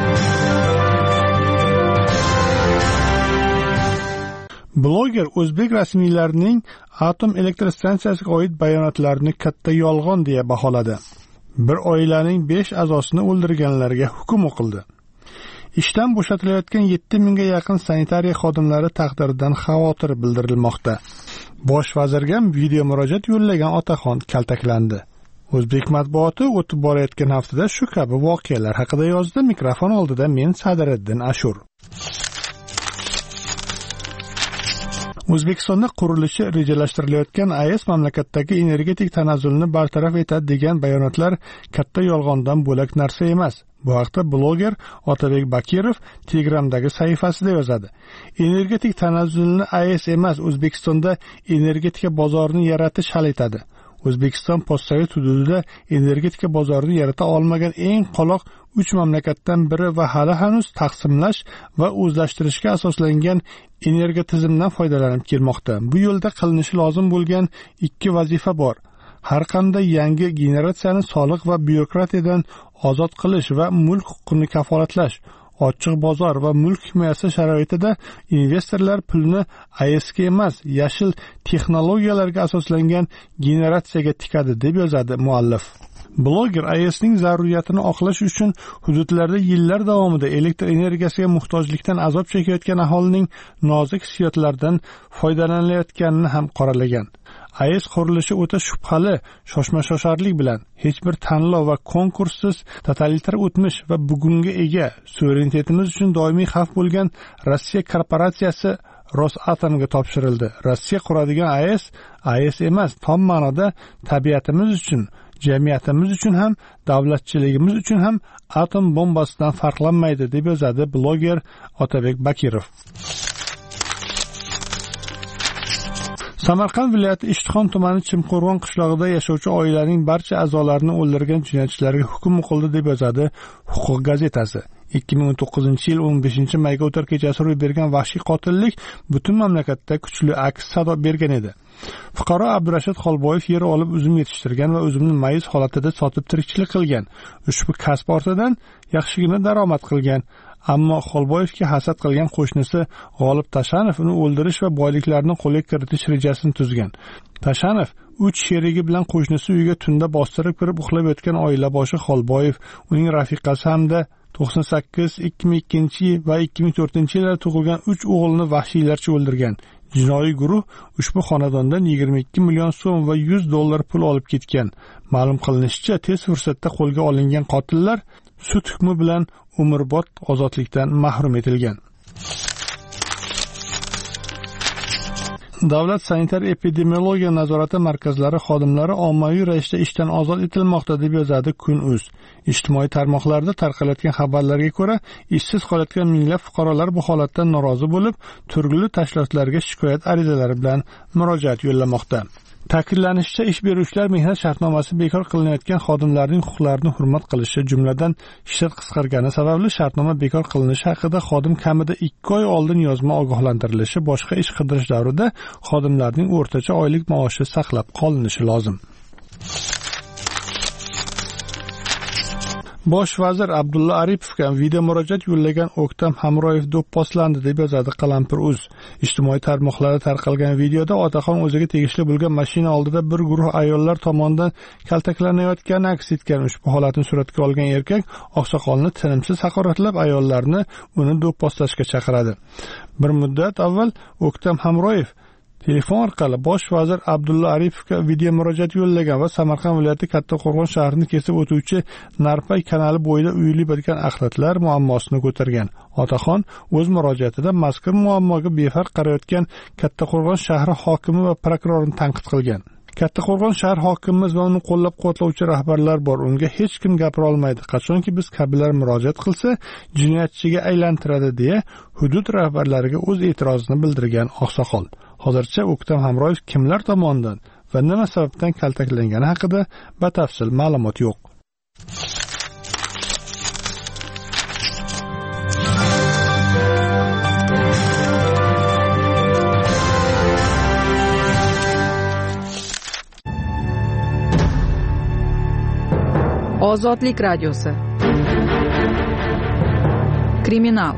Bloger o'zbek rasmiylarining atom elektr stansiyasiga oid bayonotlarini katta yolg'on deya baholadi. Bir oilaning besh a'zosini o'ldirganlarga hukm o'qildi. Ishdan bo'shatilayotgan yetti mingga yaqin sanitariya xodimlari taqdiridan xavotir bildirilmoqda. Bosh vazirga video murojaat yo'llagan otaxon kaltaklandi. O'zbek matbuoti o'tib borayotgan haftada shu kabi voqealar haqida yozdi. Mikrofon oldida men Sadiriddin Ashur. O'zbekistonda qurilishi rejalashtirilayotgan A E S mamlakatdagi energetik tanazzulni bartaraf etadi degan bayonotlar katta yolg'ondan bo'lak narsa emas. Bu haqda bloger Otabek Bakirov Telegramdagi sahifasida yozadi. Energetik tanazzulni A E S emas, O'zbekistonda energetika bozorini yaratish hal etadi. O'zbekiston postsovet hududida energetika bozorini yarata olmagan eng qoloq uch mamlakatdan biri va hali hanuz taqsimlash va o'zlashtirishga asoslangan energiya tizimidan foydalanib kelmoqda. Bu yo'lda qilinishi lozim bo'lgan ikki vazifa bor. Har qanday yangi generatsiyani soliq va byurokratiyadan ozod qilish va mulk huquqini kafolatlash. Ochiq bozor va mulk himoyasi sharoitida investorlar pulni A E S'ga emas, yashil texnologiyalarga asoslangan generatsiyaga tikadi deb yozadi muallif. Bloger A E S'ning zaruriyatini oqlash uchun hududlarda yillar davomida elektr energiyasiga muhtojlikdan azob chekayotgan aholining nozik hissiyotlaridan foydalanilayotganini ham qoralagan. A E S qurilishi o'ta shubhali, shoshma-shosharlik bilan hech bir tanlov va konkurssiz totalitar o'tmish va bugunga ega suverenitetimiz uchun doimiy xavf bo'lgan Rossiya korporatsiyasi Rosatomga topshirildi. Rossiya quradigan A E S A E S emas, tom ma'noda tabiatimiz uchun, jamiyatimiz uchun ham, davlatchiligimiz uchun ham atom bombasidan farqlanmaydi deb yozadi bloger Otabek Bakirov. Samarqand viloyati Ishtixon tumani Chimqo'rg'on qishlog'ida yashovchi oilaning barcha a'zolarini o'ldirgan jinoyatchilarga hukm o'qildi deb yozadi Huquq gazetasi. ikki ming o'n to'qqizinchi yil o'n beshinchi mayga o'tar kechasi ro'y bergan vahshiy qotillik butun mamlakatda kuchli aks sado bergan edi. Fuqaro Abdurashid Xolboyev yer olib uzum yetishtirgan va uzumni mayiz holatida sotib tirikchilik qilgan. Ushbu kasb ortidan yaxshigina daromad qilgan. Ammo Xolboyevga hasad qilgan qo'shnisi G'olib Tashanov uni o'ldirish va boyliklarni qo'lga kiritish rejasini tuzgan. Tashanov uch sherigi bilan qo'shnisi uyiga tunda bostirib kirib uxlab yotgan oila boshi Xolboyev, uning rafiqasi hamda to'qson sakkiz, ikki ming ikkinchi va ikki ming to'rtinchi yillarda tug'ilgan uch o'g'ilni vahshiylarcha o'ldirgan. Jinoiy guruh ushbu xonadondan yigirma ikki million so'm va yuz dollar pul olib ketgan. Ma'lum qilinishicha, tez fursatda qo'lga olingan qotillar sud hukmi bilan umrbod ozodlikdan mahrum etilgan. Davlat sanitar epidemiologiya nazorati markazlari xodimlari ommaviy ravishda ishdan ozod etilmoqda deb yozadi Kun.uz. Ijtimoiy tarmoqlarda tarqalayotgan xabarlarga ko'ra, ishsiz qolayotgan minglab fuqarolar bu holatdan norozi bo'lib, turli tashkilotlarga shikoyat arizalari bilan murojaat yo'llamoqda. Ta'kidlanishicha, ish beruvchilar mehnat shartnomasi bekor qilinayotgan xodimlarning huquqlarini hurmat qilishi, jumladan shtat qisqargani sababli shartnoma bekor qilinishi haqida xodim kamida ikki oy oldin yozma ogohlantirilishi, boshqa ish qidirish davrida xodimlarning o'rtacha oylik maoshi saqlab qolinishi lozim. Bosh vazir Abdulla Aripovga video murojaat yo'llagan O'ktam Hamroyev do'pposlandi deb yozadi Qalampir.uz. Ijtimoiy tarmoqlarda tarqalgan videoda otaxon o'ziga tegishli bo'lgan mashina oldida bir guruh ayollar tomonidan kaltaklanayotgani aks etgan. Ushbu holatni suratga olgan erkak oqsoqolni tinimsiz haqoratlab, ayollarni uni do'pposlashga chaqiradi. Bir muddat avval O'ktam Hamroyev telefon orqali bosh vazir Abdulla Aripovga video murojaat yo'llagan va Samarqand viloyati Kattaqo'rg'on shahrini kesib o'tuvchi Narpay kanali bo'yida uyilib yotgan axlatlar muammosini ko'targan. Otaxon o'z murojaatida mazkur muammoga befarq qarayotgan Kattaqo'rg'on shahri hokimi va prokurorini tanqid qilgan. Kattaqo'rg'on shahar hokimimiz va uni qo'llab-quvvatlovchi rahbarlar bor. Unga hech kim gapira olmaydi. Qachonki biz kabilar murojaat qilsa, jinoyatchiga aylantiradi deya hudud rahbarlariga o'z e'tirozini bildirgan oqsoqol. Hozircha O'ktam Hamroyev kimlar tomonidan va nima sababdan kaltaklangani haqida batafsil ma'lumot yo'q. Ozodlik radiosi. Kriminal.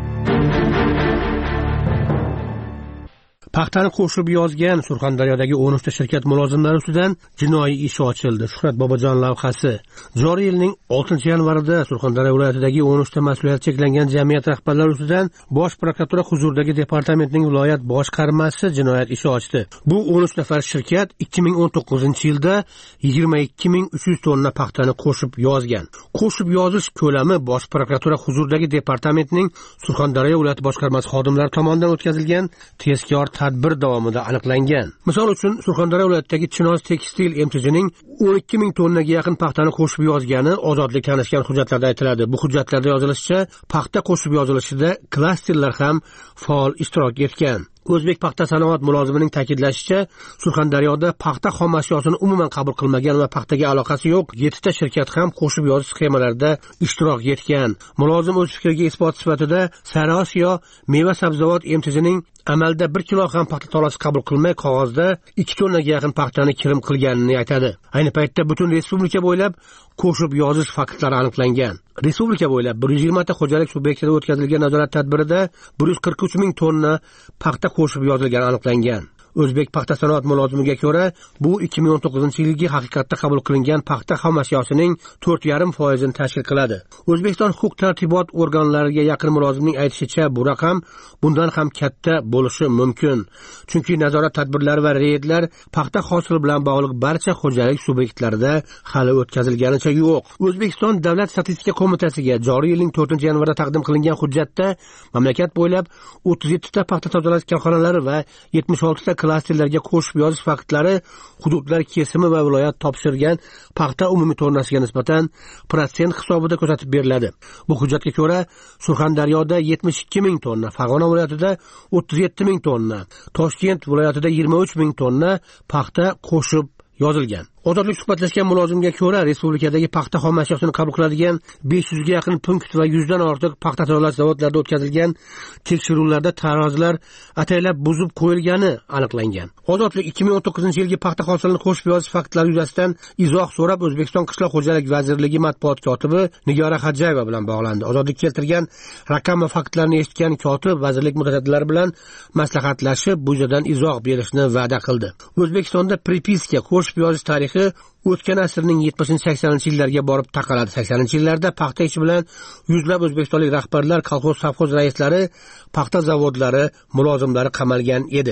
Paxtani qo'shib yozgan Surxondaryodagi o'n uchta shirkat mulozimlari ustidan jinoiy ish ochildi. Shuhrat Bobojon lavhasi. Joriy yilning oltinchi yanvarida Surxondaryo viloyatidagi o'n uchta mas'uliyati cheklangan jamiyat rahbarlari ustidan Bosh prokuratura huzuridagi departamentning viloyat boshqarmasi jinoyat ishi ochdi. Bu o'n uch nafar shirkat ikki ming o'n to'qqizinchi yilda yigirma ikki ming uch yuz tonna paxtani qo'shib yozgan. Qo'shib yozish ko'lami Bosh prokuratura huzuridagi departamentning Surxondaryo viloyat boshqarmasi xodimlari tomonidan o'tkazilgan tezkor tadbir davomida aniqlangan. Misol uchun Surxondaryo viloyatidagi Chinoz Tekstil M T J'ning o'n ikki ming tonnaga yaqin paxtani qo'shib yozgani ozodlik tanishgan hujjatlarda aytiladi. Bu hujjatlarda yozilishicha, paxta qo'shib yozilishida klasterlar ham faol ishtirok etgan. O'zbek paxta sanoat mulozimining ta'kidlashicha, Surxondaryoda paxta xom ashyosini umuman qabul qilmagan va paxtaga aloqasi yo'q yettita shirkat ham qo'shib yozish sxemalarida ishtirok etgan. Mulozim o'z fikriga isbot sifatida Sariosiyo meva sabzavot M T J'ning amalda bir kilo ham paxta tolasi qabul qilmay qog'ozda ikki tonnaga yaqin paxtani kirim qilganini aytadi. Ayni paytda butun respublika bo'ylab qo'shib yozish faktlari aniqlangan. Respublika bo'ylab bir yuz yigirma ta xo'jalik subyektida o'tkazilgan nazorat tadbirida bir yuz qirq uch ming tonna paxta qo'shib yozilgani aniqlangan. O'zbek paxta sanoat mulozimiga ko'ra, bu ikki ming o'n to'qqizinchi yilgi haqiqatda qabul qilingan paxta xom ashyosining to'rt yarim foizini tashkil qiladi. O'zbekiston huquq tartibot organlariga yaqin mulozimning aytishicha, bu raqam bundan ham katta bo'lishi mumkin. Chunki nazorat tadbirlari va reydlar paxta hosili bilan bog'liq barcha xo'jalik subyektlarida hali o'tkazilganicha yo'q. O'zbekiston Davlat statistika qo'mitasiga joriy yilning to'rtinchi yanvarida taqdim qilingan hujjatda mamlakat bo'ylab o'ttiz yetti ta paxta tozalash korxonalari va yetmish olti ta klasterlarga qo'shib yozish faktlari hududlar kesimi va viloyat topshirgan paxta umumiy tonnasiga nisbatan protsent hisobida ko'rsatib beriladi. Bu hujjatga ko'ra Surxondaryoda yetmish ikki ming tonna, Farg'ona viloyatida o'ttiz yetti ming tonna, Toshkent viloyatida yigirma uch ming tonna paxta qo'shib yozilgan. Ozodlik suhbatlashgan mulozimga ko'ra, respublikadagi paxta xom ashyosini qabul qiladigan besh yuz ga yaqin punkt va yuz dan ortiq paxta tozalash zavodlarida o'tkazilgan tekshiruvlarda tarozilar ataylab buzib qo'yilgani aniqlangan. Ozodlik ikki ming o'n to'qqizinchi yilgi paxta hosilini qo'shib yozish faktlari yuzasidan izoh so'rab O'zbekiston Qishloq xo'jalik vazirligi matbuot kotibi Nigora Hajjayeva bilan bog'landi. Ozodlik keltirgan raqam va faktlarni eshitgan kotib vazirlik mutasaddilari bilan maslahatlashib, bu yerdan izoh berishni va'da qildi. O'zbekistonda pripiska qo'shib yozish tarixi o'tgan asrning yetmishinchi saksoninchi yillarga borib taqaladi. saksoninchi yillarda paxta ishi bilan yuzlab o'zbekistonlik rahbarlar, kolxoz, savxoz raislari, paxta zavodlari mulozimlari qamalgan edi.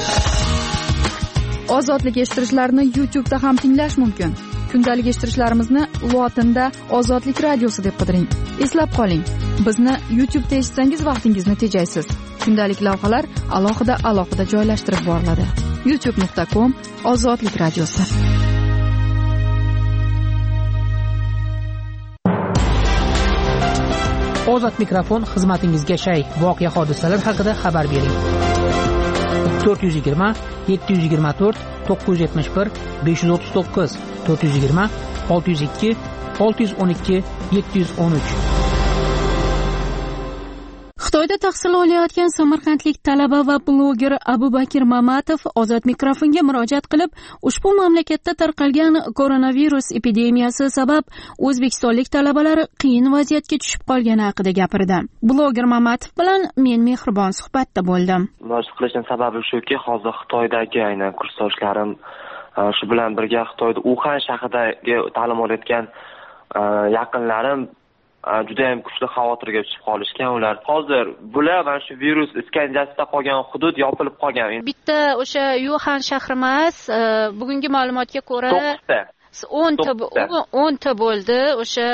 Ozodlik eshittirishlarni YouTube da ham tinglash mumkin. Kundalik eshittirishlarimizni lotinda Ozodlik radiosi deb qidiring. Eslab qoling, bizni YouTube da eshitsangiz vaqtingizni tejaysiz. kundalik lavhalar alohida alohida joylashtirib boriladi. youtube nuqta com ozodlik radiosi. Ozod mikrofon xizmatingizga shay. Voqea hodisalar haqida xabar bering. to'rt yuz yigirma yetti yuz yigirma to'rt to'qqiz yuz yetmish bir besh yuz o'ttiz to'qqiz to'rt yuz yigirma olti yuz ikki olti yuz o'n ikki yetti yuz o'n uch. Xitoyda tahsil olayotgan samarqandlik talaba va bloger Abubakir Mamatov Ozod mikrofonga murojaat qilib, ushbu mamlakatda tarqalgan koronavirus epidemiyasi sabab o'zbekistonlik talabalar qiyin vaziyatga tushib qolgani haqida gapirdi. Bloger Mamatov bilan men mehribon suhbatda bo'ldim. Murojaat qilishning sababi shuki, hozir Xitoydagi aynan kursdoshlarim shu bilan birga Xitoyda Uxan shahridagi ta'lim olayotgan yaqinlarim juda ham kuchli xavotirga tushib qolishgan ular. Hozir bular mana shu virus iskanjasida qolgan hudud yopilib qolgan. Bitta o'sha Yuhan shahri emas, bugungi ma'lumotga ko'ra o'n ta bo'ldi. O'sha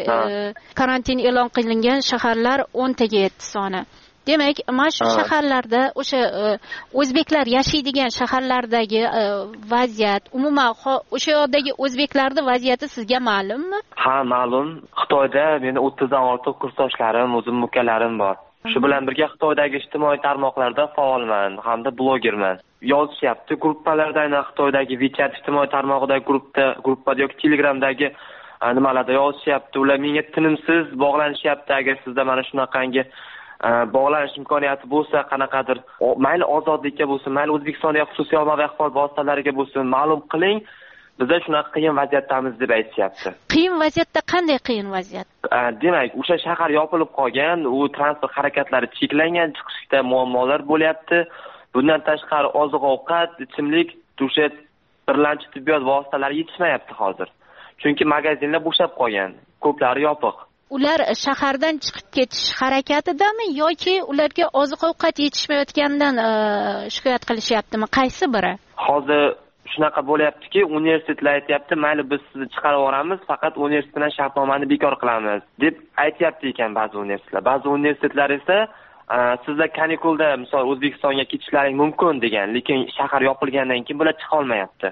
karantin e'lon qilingan shaharlar o'n taga yetdi soni. Demak, mana shu shaharlarda o'sha o'zbeklar yashaydigan shaharlardagi vaziyat, umuman o'sha yerdagi o'zbeklarning vaziyati sizga ma'lummi? Ha, ma'lum. Xitoyda meni o'ttizdan ortiq kursdoshlarim, o'zim ukalarim bor. Shu bilan birga Xitoydagi ijtimoiy tarmoqlarda faolman hamda blogerman. Yozishyapti gruppalarda, aynan Xitoydagi WeChat ijtimoiy tarmog'idagi grupda, gruppada yoki Telegramdagi nimalarda yozishyapti. Ular menga tinimsiz bog'lanishyapti. Agar sizda mana shunaqangi bog'lanish imkoniyati bo'lsa, qanaqadir mayli ozodlikka bo'lsin, mayli O'zbekistondagi xususiy ommaviy axborot vositalariga bo'lsin, ma'lum qiling. Bizda shunaqa qiyin vaziyatdamiz deb aytishyapti. Qiyin vaziyatda qanday qiyin vaziyat? Demak, o'sha shahar yopilib qolgan, u transport harakatlari cheklangan, chiqishda muammolar bo'lyapti. Bundan tashqari oziq-ovqat, ichimlik, o'sha birlamchi tibbiyot vositalari yetishmayapti hozir. Chunki magazinlar bo'shab qolgan, ko'plari yopiq. Ular shahardan chiqib ketish harakatidami yoki ularga oziq-ovqat yetishmayotganidan shikoyat qilishyaptimi? Qaysi biri? Hozir shunaqa bo'lyaptiki, universitetlar aytayapti, mayli biz sizni chiqarib yuboramiz, faqat universitet bilan shartnomani bekor qilamiz deb aytayapti ekan ba'zi universitetlar. Ba'zi universitetlar esa sizlar kanikulda misol O'zbekistonga ketishlaring mumkin degan, lekin shahar yopilgandan keyin bular chiqa olmayapti.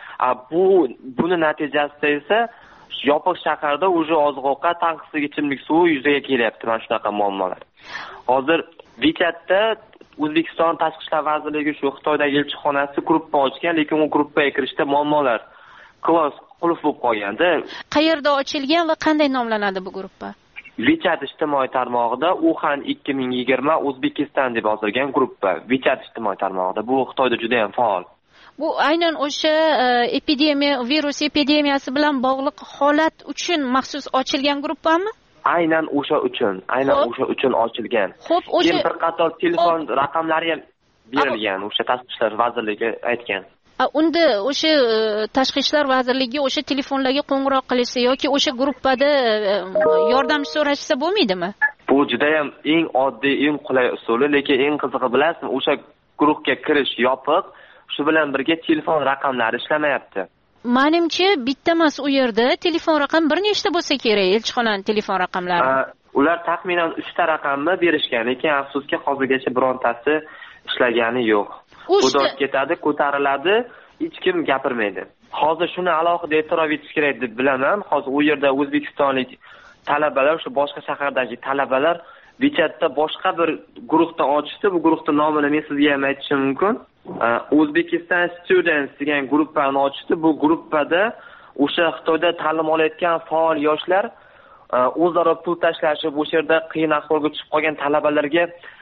Bu buni natijasida esa yopiq shaharda o'sha oziq-ovqat, tanqisligi, ichimlik suvi yuzaga kelyapti. Mana shunaqa muammolar. Hozir WeChatda O'zbekiston Tashqi ishlar vazirligi shu Xitoydagi elchixonasi gruppa ochgan, lekin u gruppaga kirishda muammolar qulf qulf bo'lib qolganda. Qayerda ochilgan va qanday nomlanadi bu gruppa? WeChat ijtimoiy tarmog'ida Uxan ikki ming yigirma O'zbekiston deb yozilgan gruppa. WeChat ijtimoiy tarmog'ida. Bu Xitoyda juda ham faol. Bu aynan o'sha epidemiya, virus epidemiyasi bilan bog'liq holat uchun maxsus ochilgan gruppami? Aynan o'sha uchun, aynan o'sha uchun ochilgan. Xo'p, o'sha bir qator telefon raqamlari ham berilgan, o'sha Tashqi ishlar vazirligi aytgan. Unda o'sha Tashqi ishlar vazirligiga o'sha telefonlarga qo'ng'iroq qilishsa yoki o'sha gruppada yordam so'rashsa bo'lmaydimi? Bu juda ham eng oddiy, eng qulay usuli, lekin eng qizig'i bilasizmi, o'sha guruhga kirish yopiq. Shu bilan birga telefon raqamlari ishlamayapti. Menimcha bitta emas u yerda telefon raqam bir nechta bo'lsa kerak, elchixonaning telefon raqamlari. Ular taxminan uchta raqamni berishgan, lekin afsuski hozirgacha birontasi ishlagani yo'q. Xudo ketadi, ko'tariladi, hech kim gapirmaydi. Hozir shuni alohida e'tirof etish kerak deb bilaman. Hozir u yerda o'zbekistonlik talabalar, shu boshqa shahardagi talabalar WeChatda boshqa bir guruhdan ochishdi. Bu guruhning nomini men sizga ham aytishim mumkin. Uzbekistan Students degan gruppani ochdi. Bu gruppada o'sha Xitoyda ta'lim olayotgan faol yoshlar o'zaro pul tashlashib, o'sha yerda qiyin ahvolga tushib qolgan talabalarga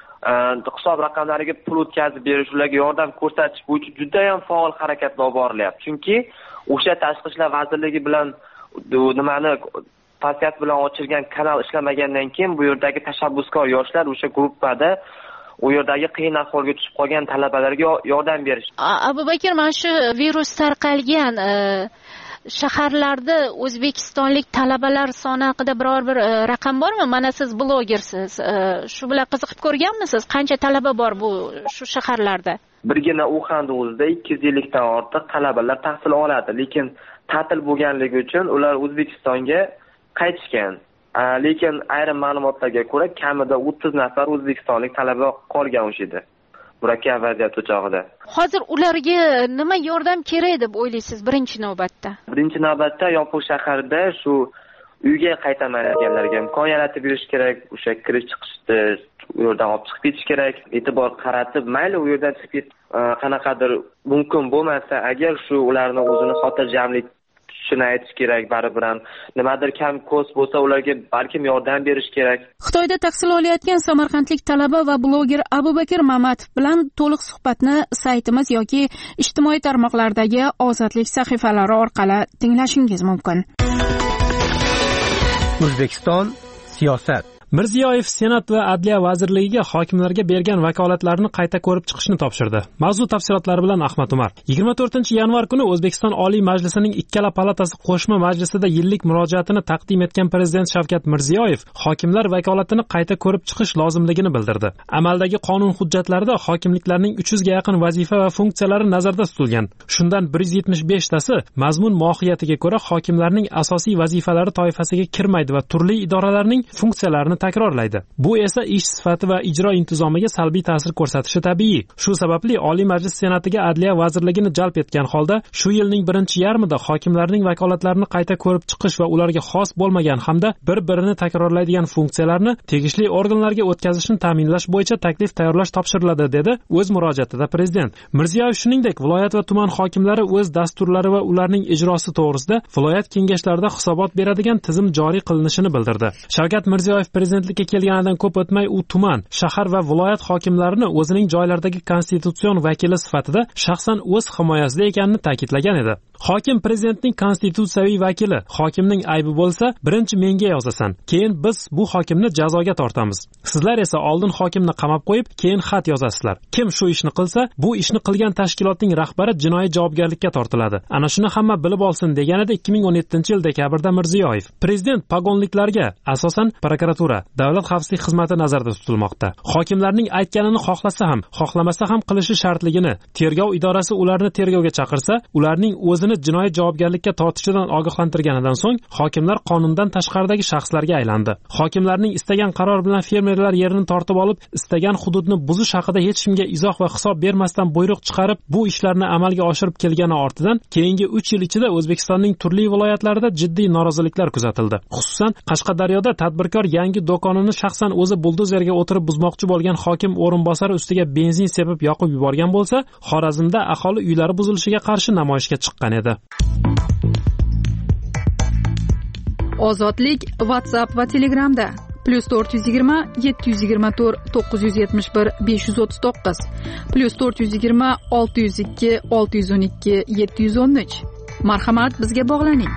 hisob raqamlariga pul o'tkazib berish, ularga yordam ko'rsatish bo'yicha juda ham faol harakatlar olib borilyapti. Chunki o'sha Tashqi ishlar vazirligi bilan nimani pasiyat bilan ochilgan kanal ishlamagandan keyin bu yerdagi tashabbuskor yoshlar o'sha gruppada u yerdagi qiyin ahvolga tushib qolgan talabalarga yordam berish. Abubakir, mana shu virus tarqalgan shaharlarda o'zbekistonlik talabalar soni haqida biror bir raqam bormi? Mana siz blogersiz. Shu bilan qiziqib ko'rganmisiz? Qancha talaba bor bu shu shaharlarda? Birgina Uxanda o'zida ikki yuz ellikdan ortiq talabalar tahsil oladi, lekin ta'til bo'lganligi uchun ular O'zbekistonga qaytishgan. lekin ayrim ma'lumotlarga ko'ra kamida o'ttiz nafar o'zbekistonlik talaba qolgan o'sha yerda murakkab vaziyat o'chog'ida. Hozir ularga nima yordam kerak deb o'ylaysiz birinchi navbatda? Birinchi navbatda yopiq shaharda shu uyga qaytamayotganlarga imkon yaratib berish kerak. O'sha kirish chiqishni u yerdan olib chiqib ketish kerak. E'tibor qaratib, mayli u yerdan chiqib ket, qanaqadir mumkin bo'lmasa, agar shu ularni o'zini xotirjamlik shuni aytish kerak, baribir ham nimadir kam ko'z bo'lsa ularga balkim yordam berish kerak. Xitoyda tahsil olayotgan samarqandlik talaba va bloger Abubakir Mamatov bilan to'liq suhbatni saytimiz yoki ijtimoiy tarmoqlardagi Ozodlik sahifalari orqali tinglashingiz mumkin. O'zbekiston siyosat. Mirziyoyev Senat va Adliya vazirligiga hokimlarga bergan vakolatlarni qayta ko'rib chiqishni topshirdi. Mavzu tafsilotlari bilan Ahmad Umar. yigirma to'rtinchi yanvar kuni O'zbekiston Oliy Majlisining ikkala palatasi qo'shma majlisida yillik murojaatini taqdim etgan Prezident Shavkat Mirziyoyev hokimlar vakolatini qayta ko'rib chiqish lozimligini bildirdi. Amaldagi qonun hujjatlarida hokimliklarning uch yuzga yaqin vazifa va funksiyalari nazarda tutilgan. Shundan bir yuz yetmish besh tasi mazmun mohiyatiga ko'ra hokimlarning asosiy vazifalari toifasiga kirmaydi va turli idoralarning funksiyalarini takrorlaydi. Bu esa ish sifati va ijro intizomiga salbiy ta'sir ko'rsatishi tabiiy. Shu sababli Oliy Majlis Senatiga Adliya vazirligini jalb etgan holda shu yilning birinchi yarmida hokimlarning vakolatlarini qayta ko'rib chiqish va ularga xos bo'lmagan hamda bir-birini takrorlaydigan funksiyalarni tegishli organlarga o'tkazishni ta'minlash bo'yicha taklif tayyorlash topshiriladi, dedi o'z murojaatida Prezident. Mirziyoyev shuningdek, viloyat va tuman hokimlari o'z dasturlari va ularning ijrosi to'g'risida viloyat kengashlarida hisobot beradigan tizim joriy qilinishini bildirdi. Shavkat Mirziyoyev prezidentlikka kelganidan ko'p o'tmay u tuman, shahar va viloyat hokimlarini o'zining joylardagi konstitutsion vakili sifatida shaxsan o'z himoyasida ekanini ta'kidlagan edi. Hokim prezidentning konstitutsiyaviy vakili. Hokimning aybi bo'lsa, birinchi menga yozasan, keyin biz bu hokimni jazoga tortamiz. Sizlar esa oldin hokimni qamab qo'yib, keyin xat yozasizlar. Kim shu ishni qilsa, bu ishni qilgan tashkilotning rahbari jinoiy javobgarlikka tortiladi. Ana shuni hamma bilib olsin, deganida ikki ming o'n yettinchi yil dekabrda Mirziyoyev. Prezident pagonliklarga asosan prokuratura, davlat xavfsizlik xizmati nazarda tutilmoqda. Hokimlarning aytganini xohlasa ham, xohlamasa ham qilishi shartligini, tergov idorasi ularni tergovga chaqirsa, ularning o'zini jinoiy javobgarlikka tortishidan ogohlantirganidan so'ng hokimlar qonundan tashqaridagi shaxslarga aylandi. Hokimlarning istagan qaror bilan fermerlar yerini tortib olib, istagan hududni buzish haqida hech kimga izoh va hisob bermasdan buyruq chiqarib, bu ishlarni amalga oshirib kelgani ortidan keyingi uch yil ichida O'zbekistonning turli viloyatlarida jiddiy noroziliklar kuzatildi. Xususan, Qashqadaryoda tadbirkor yangi do'konini shaxsan o'zi buldozerga o'tirib buzmoqchi bo'lgan hokim o'rinbosari ustiga benzin sepib yoqib yuborgan bo'lsa, Xorazmda aholi uylari buzilishiga qarshi namoyishga chiqqan edi. Ozodlik WhatsApp va Telegramda plus to'rt yuz yigirma yetti yuz yigirma to'rt to'qqiz yuz yetmish bir besh yuz o'ttiz to'qqiz plus to'rt yuz yigirma olti yuz ikki olti yuz o'n ikki yetti yuz o'n uch. Marhamat, bizga bog'laning.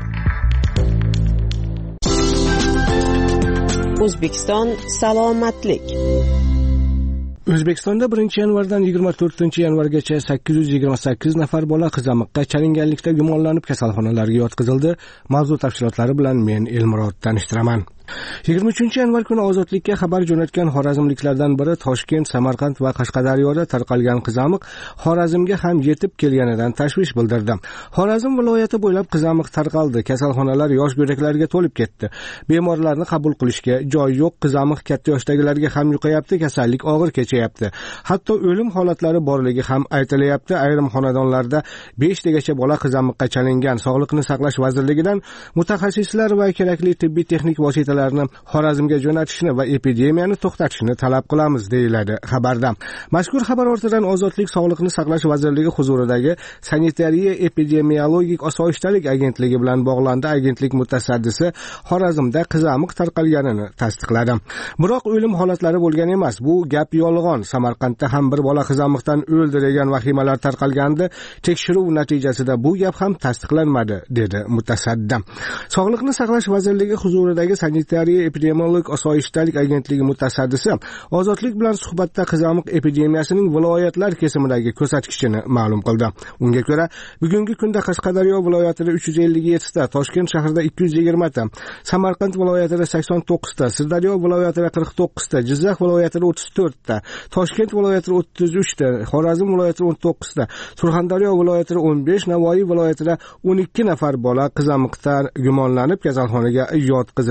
O'zbekiston salomatlik. O'zbekistonda birinchi yanvardan yigirma to'rtinchi yanvargacha sakkiz yuz yigirma sakkiz nafar bola qizamiqqa chalinganlikda gumonlanib kasalxonalarga yotqizildi. Mavzu tafsilotlari bilan men Elmurod tanishtiraman. yigirma uchinchi yanvar kuni Ozodlikka xabar jo'natgan xorazmliklardan biri Toshkent, Samarqand va Qashqadaryoda tarqalgan qizamiq Xorazmga ham yetib kelganidan tashvish bildirdi. Xorazm viloyati bo'ylab qizamiq tarqaldi. Kasalxonalar yosh go'daklarga to'lib ketdi. Bemorlarni qabul qilishga joy yo'q. Qizamiq katta yoshdagilarga ham yuqayapti, kasallik og'ir kechayapti. Hatto o'lim holatlari borligi ham aytilyapti. Ayrim xonadonlarda besh tagacha bola qizamiqqa chalingan. Sog'liqni saqlash vazirligidan mutaxassislar va kerakli tibbiy texnik vositalar Xorazmga jo'natishni va epidemiyani to'xtatishni talab qilamiz, deyiladi xabarda. Mazkur xabar ortidan Ozodlik Sog'liqni saqlash vazirligi huzuridagi Sanitariya epidemiologik osoyishtalik agentligi bilan bog'landi. Agentlik mutasaddisi Xorazmda qizamiq tarqalganini tasdiqladi. Biroq o'lim holatlari bo'lgan emas. Bu gap yolg'on. Samarqandda ham bir bola qizamiqdan o'ldi degan vahimalar tarqalgandi. Tekshiruv natijasida bu gap ham tasdiqlanmadi, dedi mutasaddi. Sog'liqni saqlash vazirligi huzuridagi Sanitariya epidemiologik osoyishtalik agentligi mutasaddisi Ozodlik bilan suhbatda qizamiq epidemiyasining viloyatlar kesimidagi ko'rsatkichini ma'lum qildi. Unga ko'ra, bugungi kunda Qashqadaryo viloyatida uch yuz ellik yetti ta, Toshkent shahrida ikki yuz yigirma ta, Samarqand viloyatida sakson to'qqiz ta, Sirdaryo viloyatida qirq to'qqiz ta, Jizzax viloyatida o'ttiz to'rt ta, Toshkent viloyatida o'ttiz uch ta, Xorazm viloyatida o'n to'qqiz ta, Surxondaryo viloyatida o'n besh, Navoiy viloyatida o'n ikki nafar bola qizamiqdan gumonlanib kasalxonaga yotqizilgan.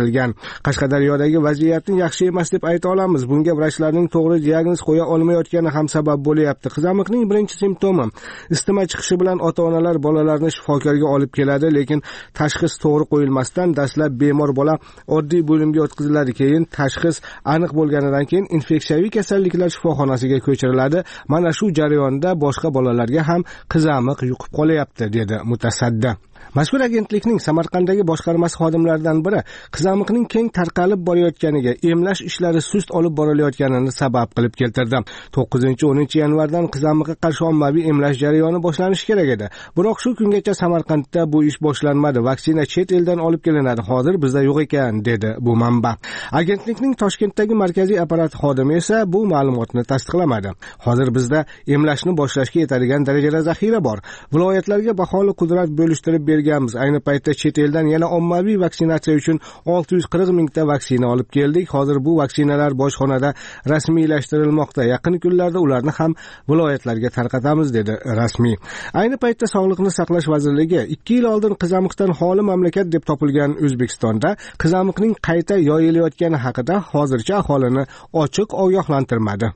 Qashqadaryodagi vaziyatni yaxshi emas deb ayta olamiz. Bunga vrachlarning to'g'ri diagnoz qo'ya olmayotgani ham sabab bo'lyapti. Qizamiqning birinchi simptomi isitma chiqishi bilan ota-onalar bolalarni shifokorga olib keladi, lekin tashxis to'g'ri qo'yilmasdan dastlab bemor bola oddiy bo'limga o'tkaziladi. Keyin tashxis aniq bo'lganidan keyin infeksiyaviy kasalliklar shifoxonasiga ko'chiriladi. Mana shu jarayonda boshqa bolalarga ham qizamiq yuqib qolyapti, dedi mutasaddi. Mazkur agentlikning Samarqanddagi boshqarmasi xodimlaridan biri qizamiqning keng tarqalib borayotganiga emlash ishlari sust olib borilayotganini sabab qilib keltirdi. to'qqizinchi o'ninchi yanvardan qizamiqqa qarshi ommaviy emlash jarayoni boshlanishi kerak edi. Biroq shu kungacha Samarqandda bu ish boshlanmadi. Vaksina chet eldan olib kelinadi. Hozir bizda yo'q ekan, dedi bu manba. Agentlikning Toshkentdagi markaziy apparat xodimi esa bu ma'lumotni tasdiqlamadi. Hozir bizda emlashni boshlashga yetadigan darajada zaxira bor. Viloyatlarga baholi qudrat bo'lishtirib berganmiz. Ayni paytda chet eldan yana ommaviy vaksinatsiya uchun olti yuz qirq mingta vaksina olib keldik. Hozir bu vaksinalar bojxonada rasmiylashtirilmoqda. Yaqin kunlarda ularni ham viloyatlarga tarqatamiz, dedi rasmiy. Ayni paytda Sog'liqni saqlash vazirligi ikki yil oldin qizamiqdan xoli mamlakat deb topilgan O'zbekistonda qizamiqning qayta yoyilayotgani haqida hozircha aholini ochiq ogohlantirmadi.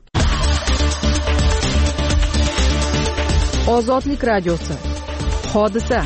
Ozodlik radiosi. Hodisa.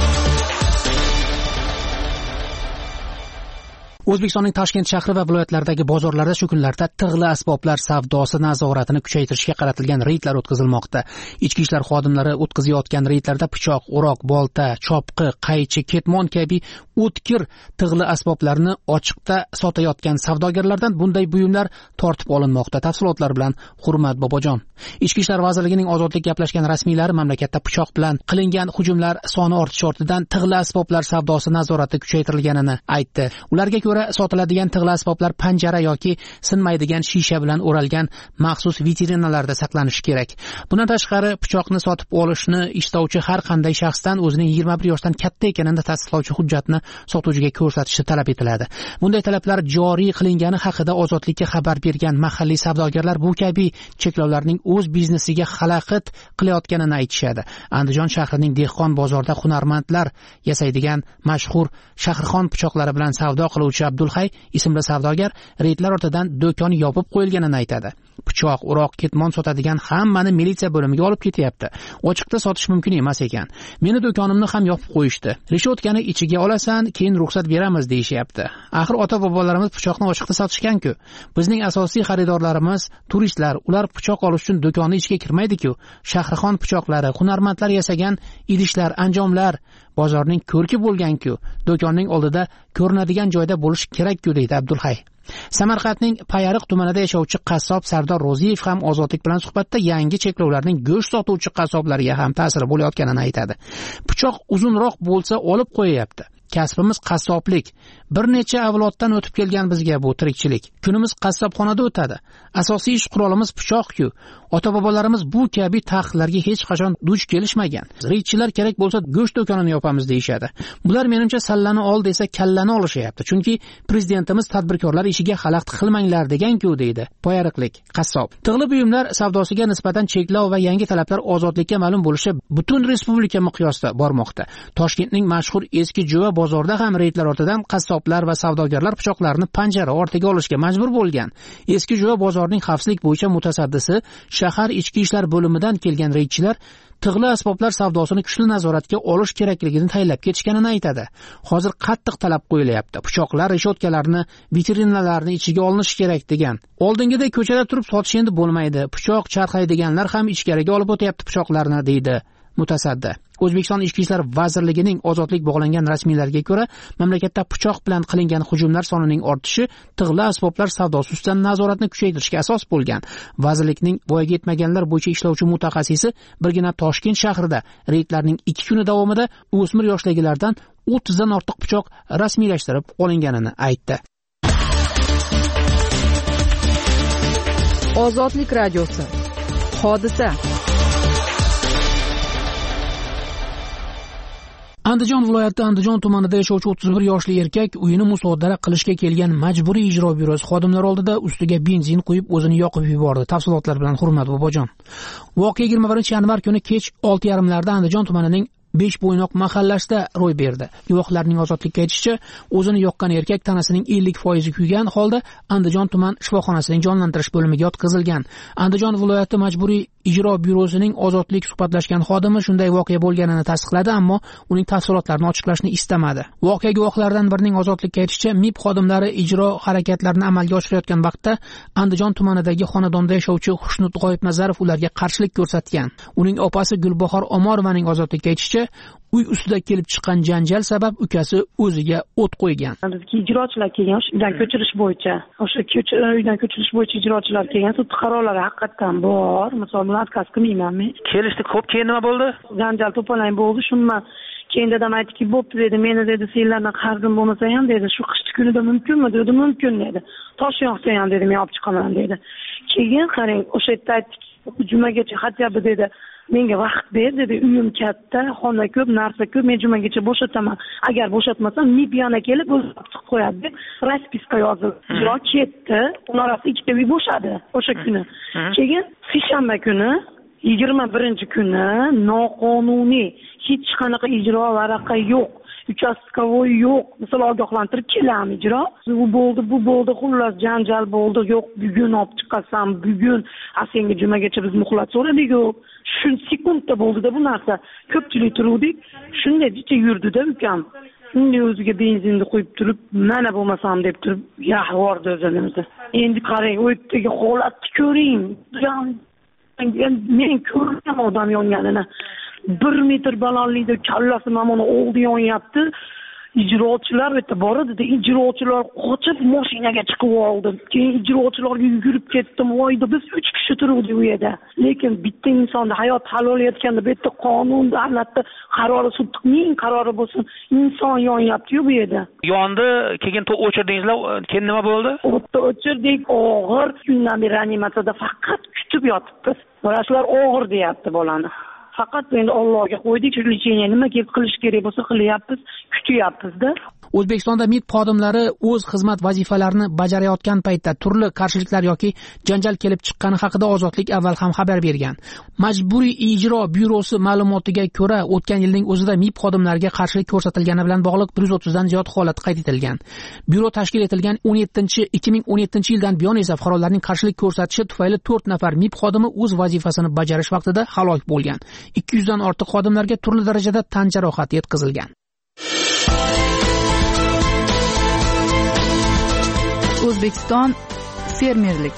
O'zbekistonning Toshkent shahri va viloyatlaridagi bozorlarda shu kunlarda tig'li asboblar savdosi nazoratini kuchaytirishga qaratilgan reydlar o'tkazilmoqda. Ichki ishlar xodimlari o'tkazayotgan reydlarda pichoq, o'roq, bolta, chopqi, qaychi, ketmon kabi o'tkir tig'li asboblarni ochiqda sotayotgan savdogarlardan bunday buyumlar tortib olinmoqda. Tafsilotlar bilan Hurmat Bobojon. Ichki ishlar vazirligining ozodlik gaplashgan rasmiylari mamlakatda pichoq bilan qilingan hujumlar soni ortishi ortidan tig'li asboblar savdosi nazorati kuchaytirilganini aytdi. Ularga ko'ra sotiladigan tig'li asboblar panjara yoki sinmaydigan shisha bilan o'ralgan maxsus vitrinalarda saqlanishi kerak. Bundan tashqari pichoqni sotib olishni istovchi har qanday shaxsdan o'zining yigirma bir yoshdan katta ekanini tasdiqlovchi hujjatni sotuvchiga ko'rsatishi talab etiladi. Bunday talablar joriy qilingani haqida Ozodlikka xabar bergan mahalliy savdogarlar bu kabi cheklovlarning o'z biznesiga xalaqit qilayotganini aytishadi. Andijon shahrining dehqon bozorida hunarmandlar yasaydigan mashhur Shahrixon pichoqlari bilan savdo qiluvchi Abdulhay ismli savdogar reydlar ortidan do'koni yopib qo'yilganini aytadi. Pichoq, o'roq, ketmon sotadigan hammani militsiya bo'limiga olib ketyapti. Ochiqda sotish mumkin emas ekan. Meni do'konimni ham yopib qo'yishdi. Reshotkani ichiga olasan, keyin ruxsat beramiz deyishyapti. Axir ota-bobolarimiz pichoqni ochiqda sotishgan-ku. Bizning asosiy xaridorlarimiz turistlar, ular pichoq olish uchun do'konni ichiga kirmaydi-ku. Shahrixon pichoqlari, hunarmandlar yasagan idishlar, anjomlar bozorning ko'rki bo'lgan-ku. Do'konning oldida ko'rinadigan joyda bo'lish kerak-ku, deydi Abdulhay. Samarqandning Payariq tumanida yashovchi qassob Sardor Ro'ziyev ham Ozodlik bilan suhbatda yangi cheklovlarning go'sht sotuvchi qassoblarga ham ta'siri bo'layotganini aytadi. Pichoq uzunroq bo'lsa olib qo'yapti. Kasbimiz qassoblik. Bir necha avloddan o'tib kelgan bizga bu tirikchilik. Kunimiz qassobxonada o'tadi. Asosiy ish qurolimiz pichoq-ku. Ota-bobolarimiz bu kabi taxtlarga hech qachon duch kelishmagan. Reydchilar kerak bo'lsa go'sht do'konini yopamiz deyshadi. Bular menimcha sallani ol desa kallani olishyapti. Chunki prezidentimiz tadbirkorlar ishiga xalaqit qilmanglar degan-ku, deydi Payariqlik qassob. Tig'li buyumlar savdosiga nisbatan cheklov va yangi talablar Ozodlikka ma'lum bo'lishi butun respublika miqyosida bormoqda. Toshkentning mashhur eski Jo'va bozorida ham reydlar ortidan qassoblar va savdogarlar pichoqlarni panjara ortiga olishga majbur bo'lgan. Eski Jo'va bozorining xavfsizlik bo'yicha mutasaddisi shahar ichki ishlar bo'limidan kelgan reydchilar tig'li asboblar savdosini kuchli nazoratga olish kerakligini tayinlab ketishganini aytadi. Hozir qattiq talab qo'yilyapti. Pichoqlar, reshotkalarni, vitrinalarni ichiga olinishi kerak degan. Oldingida ko'chada turib sotish endi bo'lmaydi. Pichoq charxaydiganlar ham ichkariga olib o'tyapti pichoqlarni, deydi mutasaddi. O'zbekiston Ichki ishlar vazirligining Ozodlik bog'langan rasmiylariga ko'ra, mamlakatda pichoq bilan qilingan hujumlar sonining ortishi tig'li asboblar savdosi ustidan nazoratni kuchaytirishga asos bo'lgan. Vazirlikning voyaga yetmaganlar bo'yicha ishlovchi mutaxassisi birgina Toshkent shahrida reydlarning ikki kuni davomida o'smir yoshdagilardan o'ttiz dan ortiq pichoq rasmiylashtirib olinganini aytdi. Ozodlik radiosi. Hodisa. Andijon viloyati Andijon tumanida yashovchi o'ttiz bir yoshli erkak uyini musodara qilishga kelgan majburiy ijro byurosi xodimlari oldida ustiga benzin quyib o'zini yoqib yubordi. Tafsilotlar bilan Hurmat Bobojon. Voqea yigirma birinchi yanvar kuni kech olti yarim larda Andijon tumanining besh bo'ynoq mahallasida ro'y berdi. Guvohlarning ozodlikka aytishicha, o'zini yoqqan erkak tanasining ellik foizi kuygan holda Andijon tuman shifoxonasining jonlantirish bo'limiga yotqizilgan. Andijon viloyati majburiy ijro byurosining ozodlik suhbatlashgan xodimi shunday voqea bo'lganini tasdiqladi, ammo uning tafsilotlarini ochiqlashni istamadi. Voqea guvohlaridan birining ozodlikka aytishicha, M I B xodimlari ijro harakatlarini amalga oshirayotgan vaqtda Andijon tumanidagi xonadonda yashovchi Xushnud G'oyibnazarov ularga qarshilik ko'rsatgan. Uning opasi Gulbahor Omorovaning ozodlikka aytishicha, uy ustida kelib chiqqan janjal sabab ukasi o'ziga o't qo'ygan. Bizga ijrochilar kelgan, uydan ko'chirish bo'yicha, o'sha uydan ko'chirish bo'yicha ijrochilar kelgan, sud qarorlari haqiqatan bor. Misol bilan отказ qilmayman men. Kelishdi, ko'p keyin nima bo'ldi? Janjal to'polon bo'ldi, shunma. Keyin dadam aytdiki, "Bo'pti" dedi, "Meni dedi, senlardan qarzim bo'lmasa ham dedi, shu qishki kunida mumkinmi?" dedi, "Mumkin" dedi. "Tosh yog'sa ham" dedi, "Men olib chiqaman" dedi. Keyin qarang, o'sha yerda aytdiki, "Jumagacha hatto dedi, menga vaqt ber" dedi, "Uyim katta, xona ko'p, narsa ko'p, men jumagacha bo'shataman. Agar bo'shatmasam, M I B yana kelib o'zi chiqib qo'yadi" deb raspiska yozdi. Ijro ketdi. Ular orasida ikkita uy bo'shadi o'sha kuni. Keyin seshanba kuni yigirma birinchi kuni noqonuniy hech qanaqa ijro varaqa yo'q, uchastkovoy yo'q, misol ogohlantirib kelamiz ijro. Bu bo'ldi, bu bo'ldi, xullas janjal bo'ldi. Yo'q, bugun olib chiqasan, bugun a senga jumagacha biz muhlat so'radik-ku. Shu sekundda bo'ldi-da bu narsa. Ko'pchilik turuvdik, shunday jicha yurdi-da ukam. Shunday o'ziga benzinni qo'yib turib, mana bo'lmasam deb turib, yahvordi o'zimizni. Endi qarang, u yerdagi holatni ko'ring. Men ko'rdim odam yonganini. bir metr balandlikda kallasi mana oldi yonyapti. Ijrochilar bu yerda bor edi. Ijrochilar qochib mashinaga chiqib oldi. Keyin ijrochilarga yugurib ketdim. Voyda biz uch kishi turuvdik u yerda. Lekin bitta insonni hayot hal olayotganda bu yerda qonun, davlatda qarori, sudning qarori bo'lsin, inson yonyapti-yu bu yerda. Yondi, keyin to'q o'chirdingizlar, keyin nima bo'ldi? O'tda o'chirdik, og'ir kundan beri reanimatsiyada faqat kutib yotibmiz. Vrachlar og'ir deyapti bolani. Faqat endi Allohga qo'ydik, shu lecheniya nima qilish kerak bo'lsa qilyapmiz, kutyapmiz-da. O'zbekistonda M I B xodimlari o'z xizmat vazifalarini bajarayotgan paytda turli qarshiliklar yoki janjal kelib chiqqani haqida Ozodlik avval ham xabar bergan. Majburiy ijro byurosi ma'lumotiga ko'ra, o'tgan yilning o'zida M I B xodimlariga qarshilik ko'rsatilgani bilan bog'liq bir yuz o'ttizdan ziyod holat qayd etilgan. Byuro tashkil etilgan o'n yettinchi ikki ming o'n yettinchi yildan buyon esa fuqarolarning qarshilik ko'rsatishi tufayli to'rt nafar M I B xodimi o'z vazifasini bajarish vaqtida halok bo'lgan. ikki yuzdan ortiq xodimlarga turli darajada tan jarohati yetkazilgan. O'zbekiston fermerlik.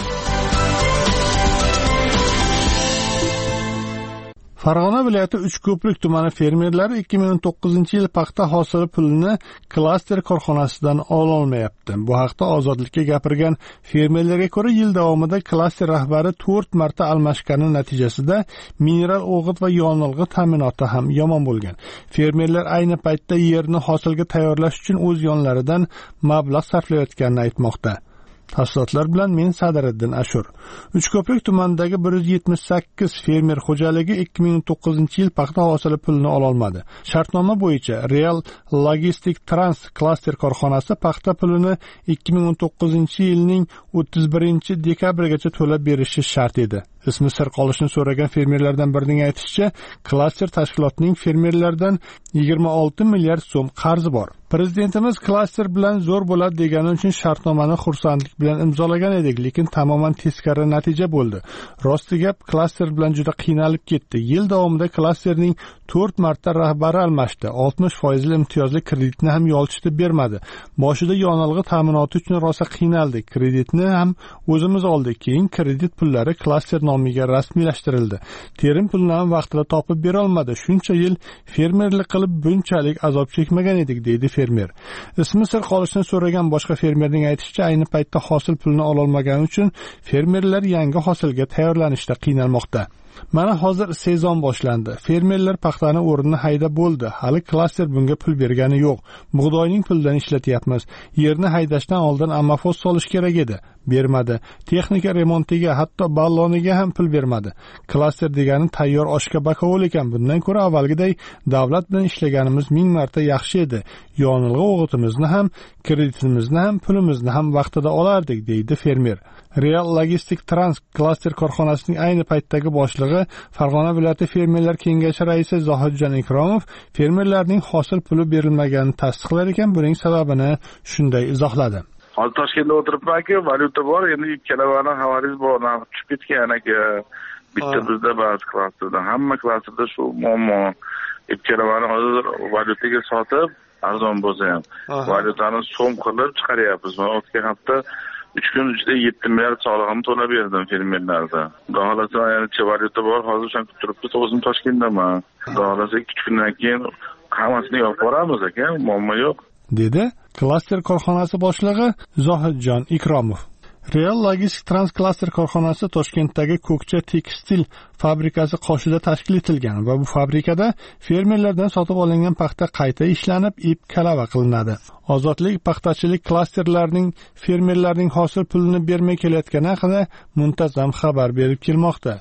Farg'ona viloyati Uchko'prik tumani fermerlari ikki ming o'n to'qqizinchi yil paxta hosili pulini klaster korxonasidan ololmayapti. Bu haqda Ozodlikka gapirgan fermerlarga ko'ra, yil davomida klaster rahbari to'rt marta almashgani natijasida mineral o'g'it va yonilg'i ta'minoti ham yomon bo'lgan. Fermerlar ayni paytda yerni hosilga tayyorlash uchun o'z yonlaridan mablag' sarflayotganini aytmoqda. Tafsilotlar bilan men Sadiriddin Ashur. Uchko'prik tumanidagi bir yuz yetmish sakkiz fermer xo'jaligi ikki ming o'n to'qqizinchi yil paxta hosili pulini ola olmadi. Shartnoma bo'yicha Real Logistic Trans klaster korxonasi paxta pulini ikki ming o'n to'qqizinchi yilning o'ttiz birinchi dekabrigacha to'lab berishi shart edi. Ismi sir qolishini so'ragan fermerlardan birining aytishicha, klaster tashkilotining fermerlardan yigirma olti milliard so'm qarzi bor. Prezidentimiz klaster bilan zo'r bo'ladi degani uchun shartnomani xursandlik bilan imzolagan edik, lekin tamoman teskari natija bo'ldi. Rosti gap, klaster bilan juda qiynalib ketdi. Yil davomida klasterning to'rt marta rahbari almashdi. oltmish foizli imtiyozli kreditni ham yolchitib bermadi. Boshida yonilg'i ta'minoti uchun rosa qiynaldik. Kreditni ham o'zimiz oldik. Keyin kredit pullari klaster nomiga rasmiylashtirildi. Terim pulni ham vaqtida topib bera olmadi. Shuncha yil fermerlik qilib bunchalik azob chekmagan edik, deydi fermer. Ismi sir qolishini so'ragan boshqa fermerning aytishicha, ayni paytda hosil pulini ola olmagani uchun fermerlar yangi hosilga tayyorlanishda qiynalmoqda. Mana hozir sezon boshlandi. Fermerlar paxtani o'rnini hayda bo'ldi. Hali klaster bunga pul bergani yo'q. Bug'doyning pulidan ishlatyapmiz. Yerni haydashdan oldin ammofoz solish kerak edi. Bermadi. Texnika remontiga, hatto balloniga ham pul bermadi. Klaster degani tayyor oshga bakovul ekan. Bundan ko'ra avvalgiday davlat bilan ishlaganimiz ming marta yaxshi edi. Yonilg'i o'g'itimizni ham, kreditimizni ham, pulimizni ham vaqtida olardik, deydi fermer. Real Logistic Trans klaster korxonasining ayni paytdagi boshlig'i boshlig'i, Farg'ona viloyati fermerlar kengashi raisi Zohidjon Ikromov fermerlarning hosil puli berilmaganini tasdiqlar ekan, buning sababini shunday izohladi. Hozir Toshkentda o'tiribman-ku, valyuta bor, endi ikkalavani xabaringiz bor, narx tushib ketgan aka. Bitta bizda ba'zi klasterda, hamma klasterda shu muammo. Ikkalavani hozir valyutaga sotib, arzon bo'lsa ham, valyutani so'm qilib chiqaryapmiz. Men o'tgan hafta uch kun ichida yetti milliard solig'ini to'lab berdim fermerlarda. Xudo xolasa yana valyuta bor, hozir o'shan kutib turibmiz, o'zim Toshkentdaman. Xudo xolasa ikki kundan keyin hammasini yopib boramiz aka, muammo yo'q, dedi klaster korxonasi boshlig'i Zohidjon Ikromov. Real Logistik Transklaster korxonasi Toshkentdagi Ko'kcha tekstil fabrikasi qoshida tashkil etilgan va bu fabrikada fermerlardan sotib olingan paxta qayta ishlanib, ip kalava qilinadi. Ozodlik paxtachilik klasterlarining fermerlarning hosil pulini bermay kelayotgani haqida muntazam xabar berib kelmoqda.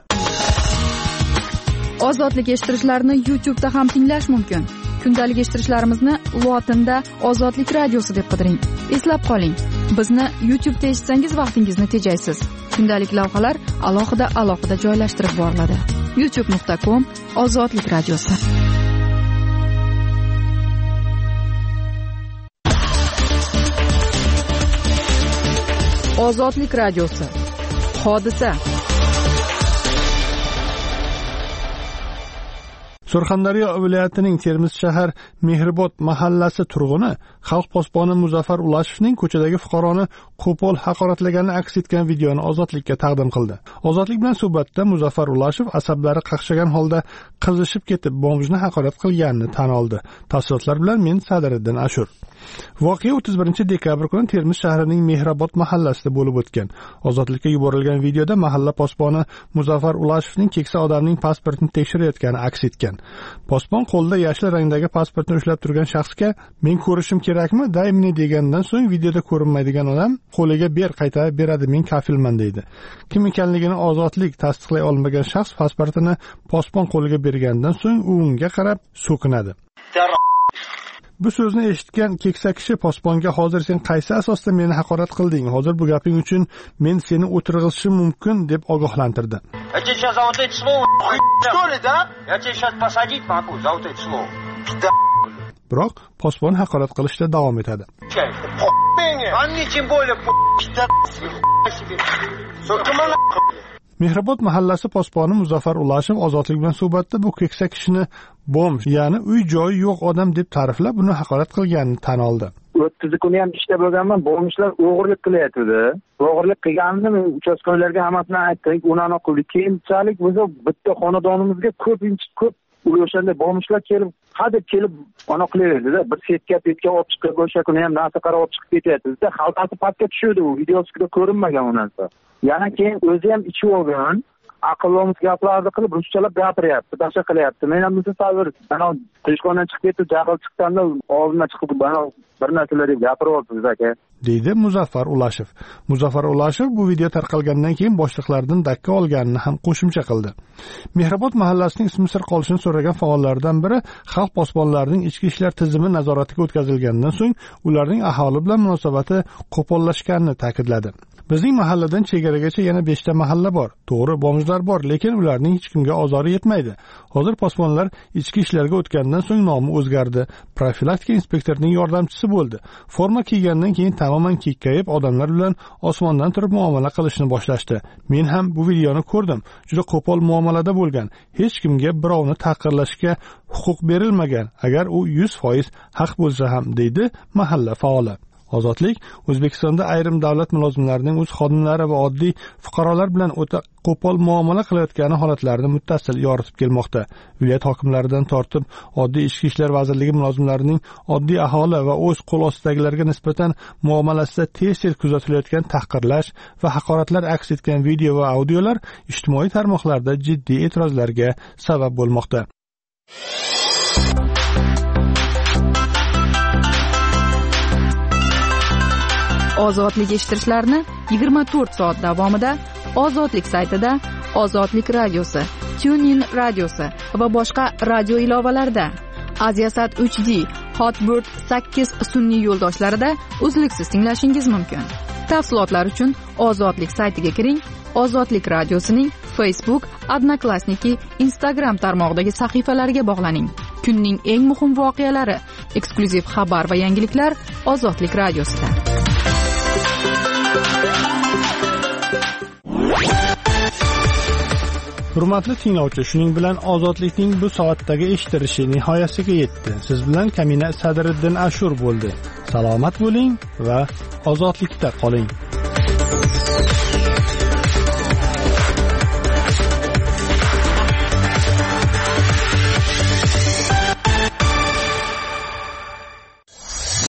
Ozodlik eshittirichlarini YouTube'da ham tinglash mumkin. Kundalik eshittirishlarimizni lotinda Ozodlik radiosi deb qidiring. Eslab qoling, bizni YouTube'da eshitsangiz vaqtingizni tejaysiz. Kundalik lavhalar alohida alohida joylashtirib boriladi. youtube nuqta com Ozodlik radiosi. Ozodlik radiosi. Hodisa. Surxondaryo viloyatining Termiz shahar Mehrobod mahallasi turg'uni xalq posboni Muzaffar Ulashevning ko'chadagi fuqaroni qo'pol haqoratlagani aks etgan videoni Ozodlikka taqdim qildi. Ozodlik bilan suhbatda Muzaffar Ulashev asablari qaqshagan holda qizishib ketib, bomjni haqorat qilganini tan oldi. Tafsilotlar bilan men Sadiriddin Ashur. Voqea o'ttiz birinchi dekabr kuni Termiz shahrining Mehrobod mahallasida bo'lib o'tgan. Ozodlikka yuborilgan videoda mahalla posboni Muzaffar Ulashevning keksa odamning pasportini tekshirayotgani aks etgan. Posbon qo'lda yashil rangdagi pasportni ushlab turgan shaxsga "Men ko'rishim kerakmi?" daymini degandan so'ng videoda ko'rinmaydigan odam qo'liga "Ber, qaytarib beradi, men kafilman" deydi. Kim ekanligini Ozodlik tasdiqlay olmagan shaxs pasportini posbon qo'liga bergandan so'ng u unga qarab so'kinadi. Bu so'zni eshitgan keksa kishi posbonga "Hozir sen qaysi asosda meni haqorat qilding? Hozir bu gaping uchun men seni o'tirg'izishim mumkin" deb ogohlantirdi. Я тебе сейчас за вот это слово, что ли, да? Я тебя сейчас посадить могу за вот это слово. Biroq posbon haqorat qilishda davom etadi. А мне тем более Mehrobod mahallasi posboni Muzaffar Ulashev Ozodlik bilan suhbatda bu keksa kishini bomb, ya'ni uy joyi yo'q odam deb ta'riflab, uni haqorat qilganini tan oldi. o'ttiz kuni ham ishda bo'lganman, bomishlar o'g'irlik qilyapti. O'g'irlik qilganini men uchastkolarga hammasini aytdik, unani qildik. Keyinchalik o'zi bitta xonadonimizga ko'pincha ko'p o'shanda bomishlar kelib, hadeb kelib ona qilaverdi-da. Bir setka petka olib chiqib, o'sha kuni ham narsa qarab olib chiqib ketyapti. Xaltasi pastga tushdi, u videosida ko'rinmagan u narsa. Yana keyin o'zi ham ichib olgan, aqlli gaplarni qilib, ruschalab gapiryapti, tasha qilyapti. Men ham mutasavvir, ana teshqondan chiqib ketib, jahl chiqqanda oldimdan chiqib, bana bir narsalar deb gapiryapsiz aka, deydi Muzaffar Ulashev. Muzaffar Ulashev bu video tarqalgandan keyin boshliqlardan dakka olganini ham qo'shimcha qildi. Mehrobod mahallasining ismi sir qolishini so'ragan faollardan biri xalq posbonlarining ichki ishlar tizimi nazoratiga o'tkazilgandan so'ng ularning aholi bilan munosabati qo'pollashganini ta'kidladi. Bizning mahalladan chegaragacha yana besh ta mahalla bor. To'g'ri, bomjlar bor, lekin ularning hech kimga ozori yetmaydi. Hozir posbonlar ichki ishlarga o'tgandan so'ng nomi o'zgardi. Profilaktika inspektorining yordamchisi bo'ldi. Forma kiygandan keyin tamoman kekkayib, odamlar bilan osmondan turib muomala qilishni boshlashdi. Men ham bu videoni ko'rdim. Juda qo'pol muomalada bo'lgan. Hech kimga birovni taqirlashga huquq berilmagan, agar u yuz foiz haq bo'lsa ham, deydi mahalla faoli. Ozodlik O'zbekistonda ayrim davlat mulozimlarining o'z xodimlari va oddiy fuqarolar bilan o'ta qo'pol muomala qilayotgani holatlarini muttasil yoritib kelmoqda. Viloyat hokimlaridan tortib oddiy ichki ishlar vazirligi mulozimlarining oddiy aholi va o'z qo'l ostidagilarga nisbatan muomalasida tez-tez kuzatilayotgan tahqirlash va haqoratlar aks etgan video va audiolar ijtimoiy tarmoqlarda jiddiy e'tirozlarga sabab bo'lmoqda. Ozodlik eshittirishlarni yigirma to'rt soat davomida Ozodlik saytida, Ozodlik radiosi, TuneIn radiosi va boshqa radio ilovalarida, Aziasat uch D, Hotbird sakkiz sun'iy yo'ldoshlarida uzluksiz tinglashingiz mumkin. Tafsilotlar uchun Ozodlik saytiga kiring Ozodlik radiosining Facebook, Odnoklassniki, Instagram tarmog'idagi sahifalariga bog'laning. Kunning eng muhim voqealari, eksklyuziv xabar va yangiliklar Ozodlik radiosida. Hurmatli tinglovchi, shuning bilan Ozodlikning bu soatdagi eshittirishi nihoyasiga yetdi. Siz bilan Kamina Sadriddin Ashur bo'ldi. Salomat bo'ling va ozodlikda qoling.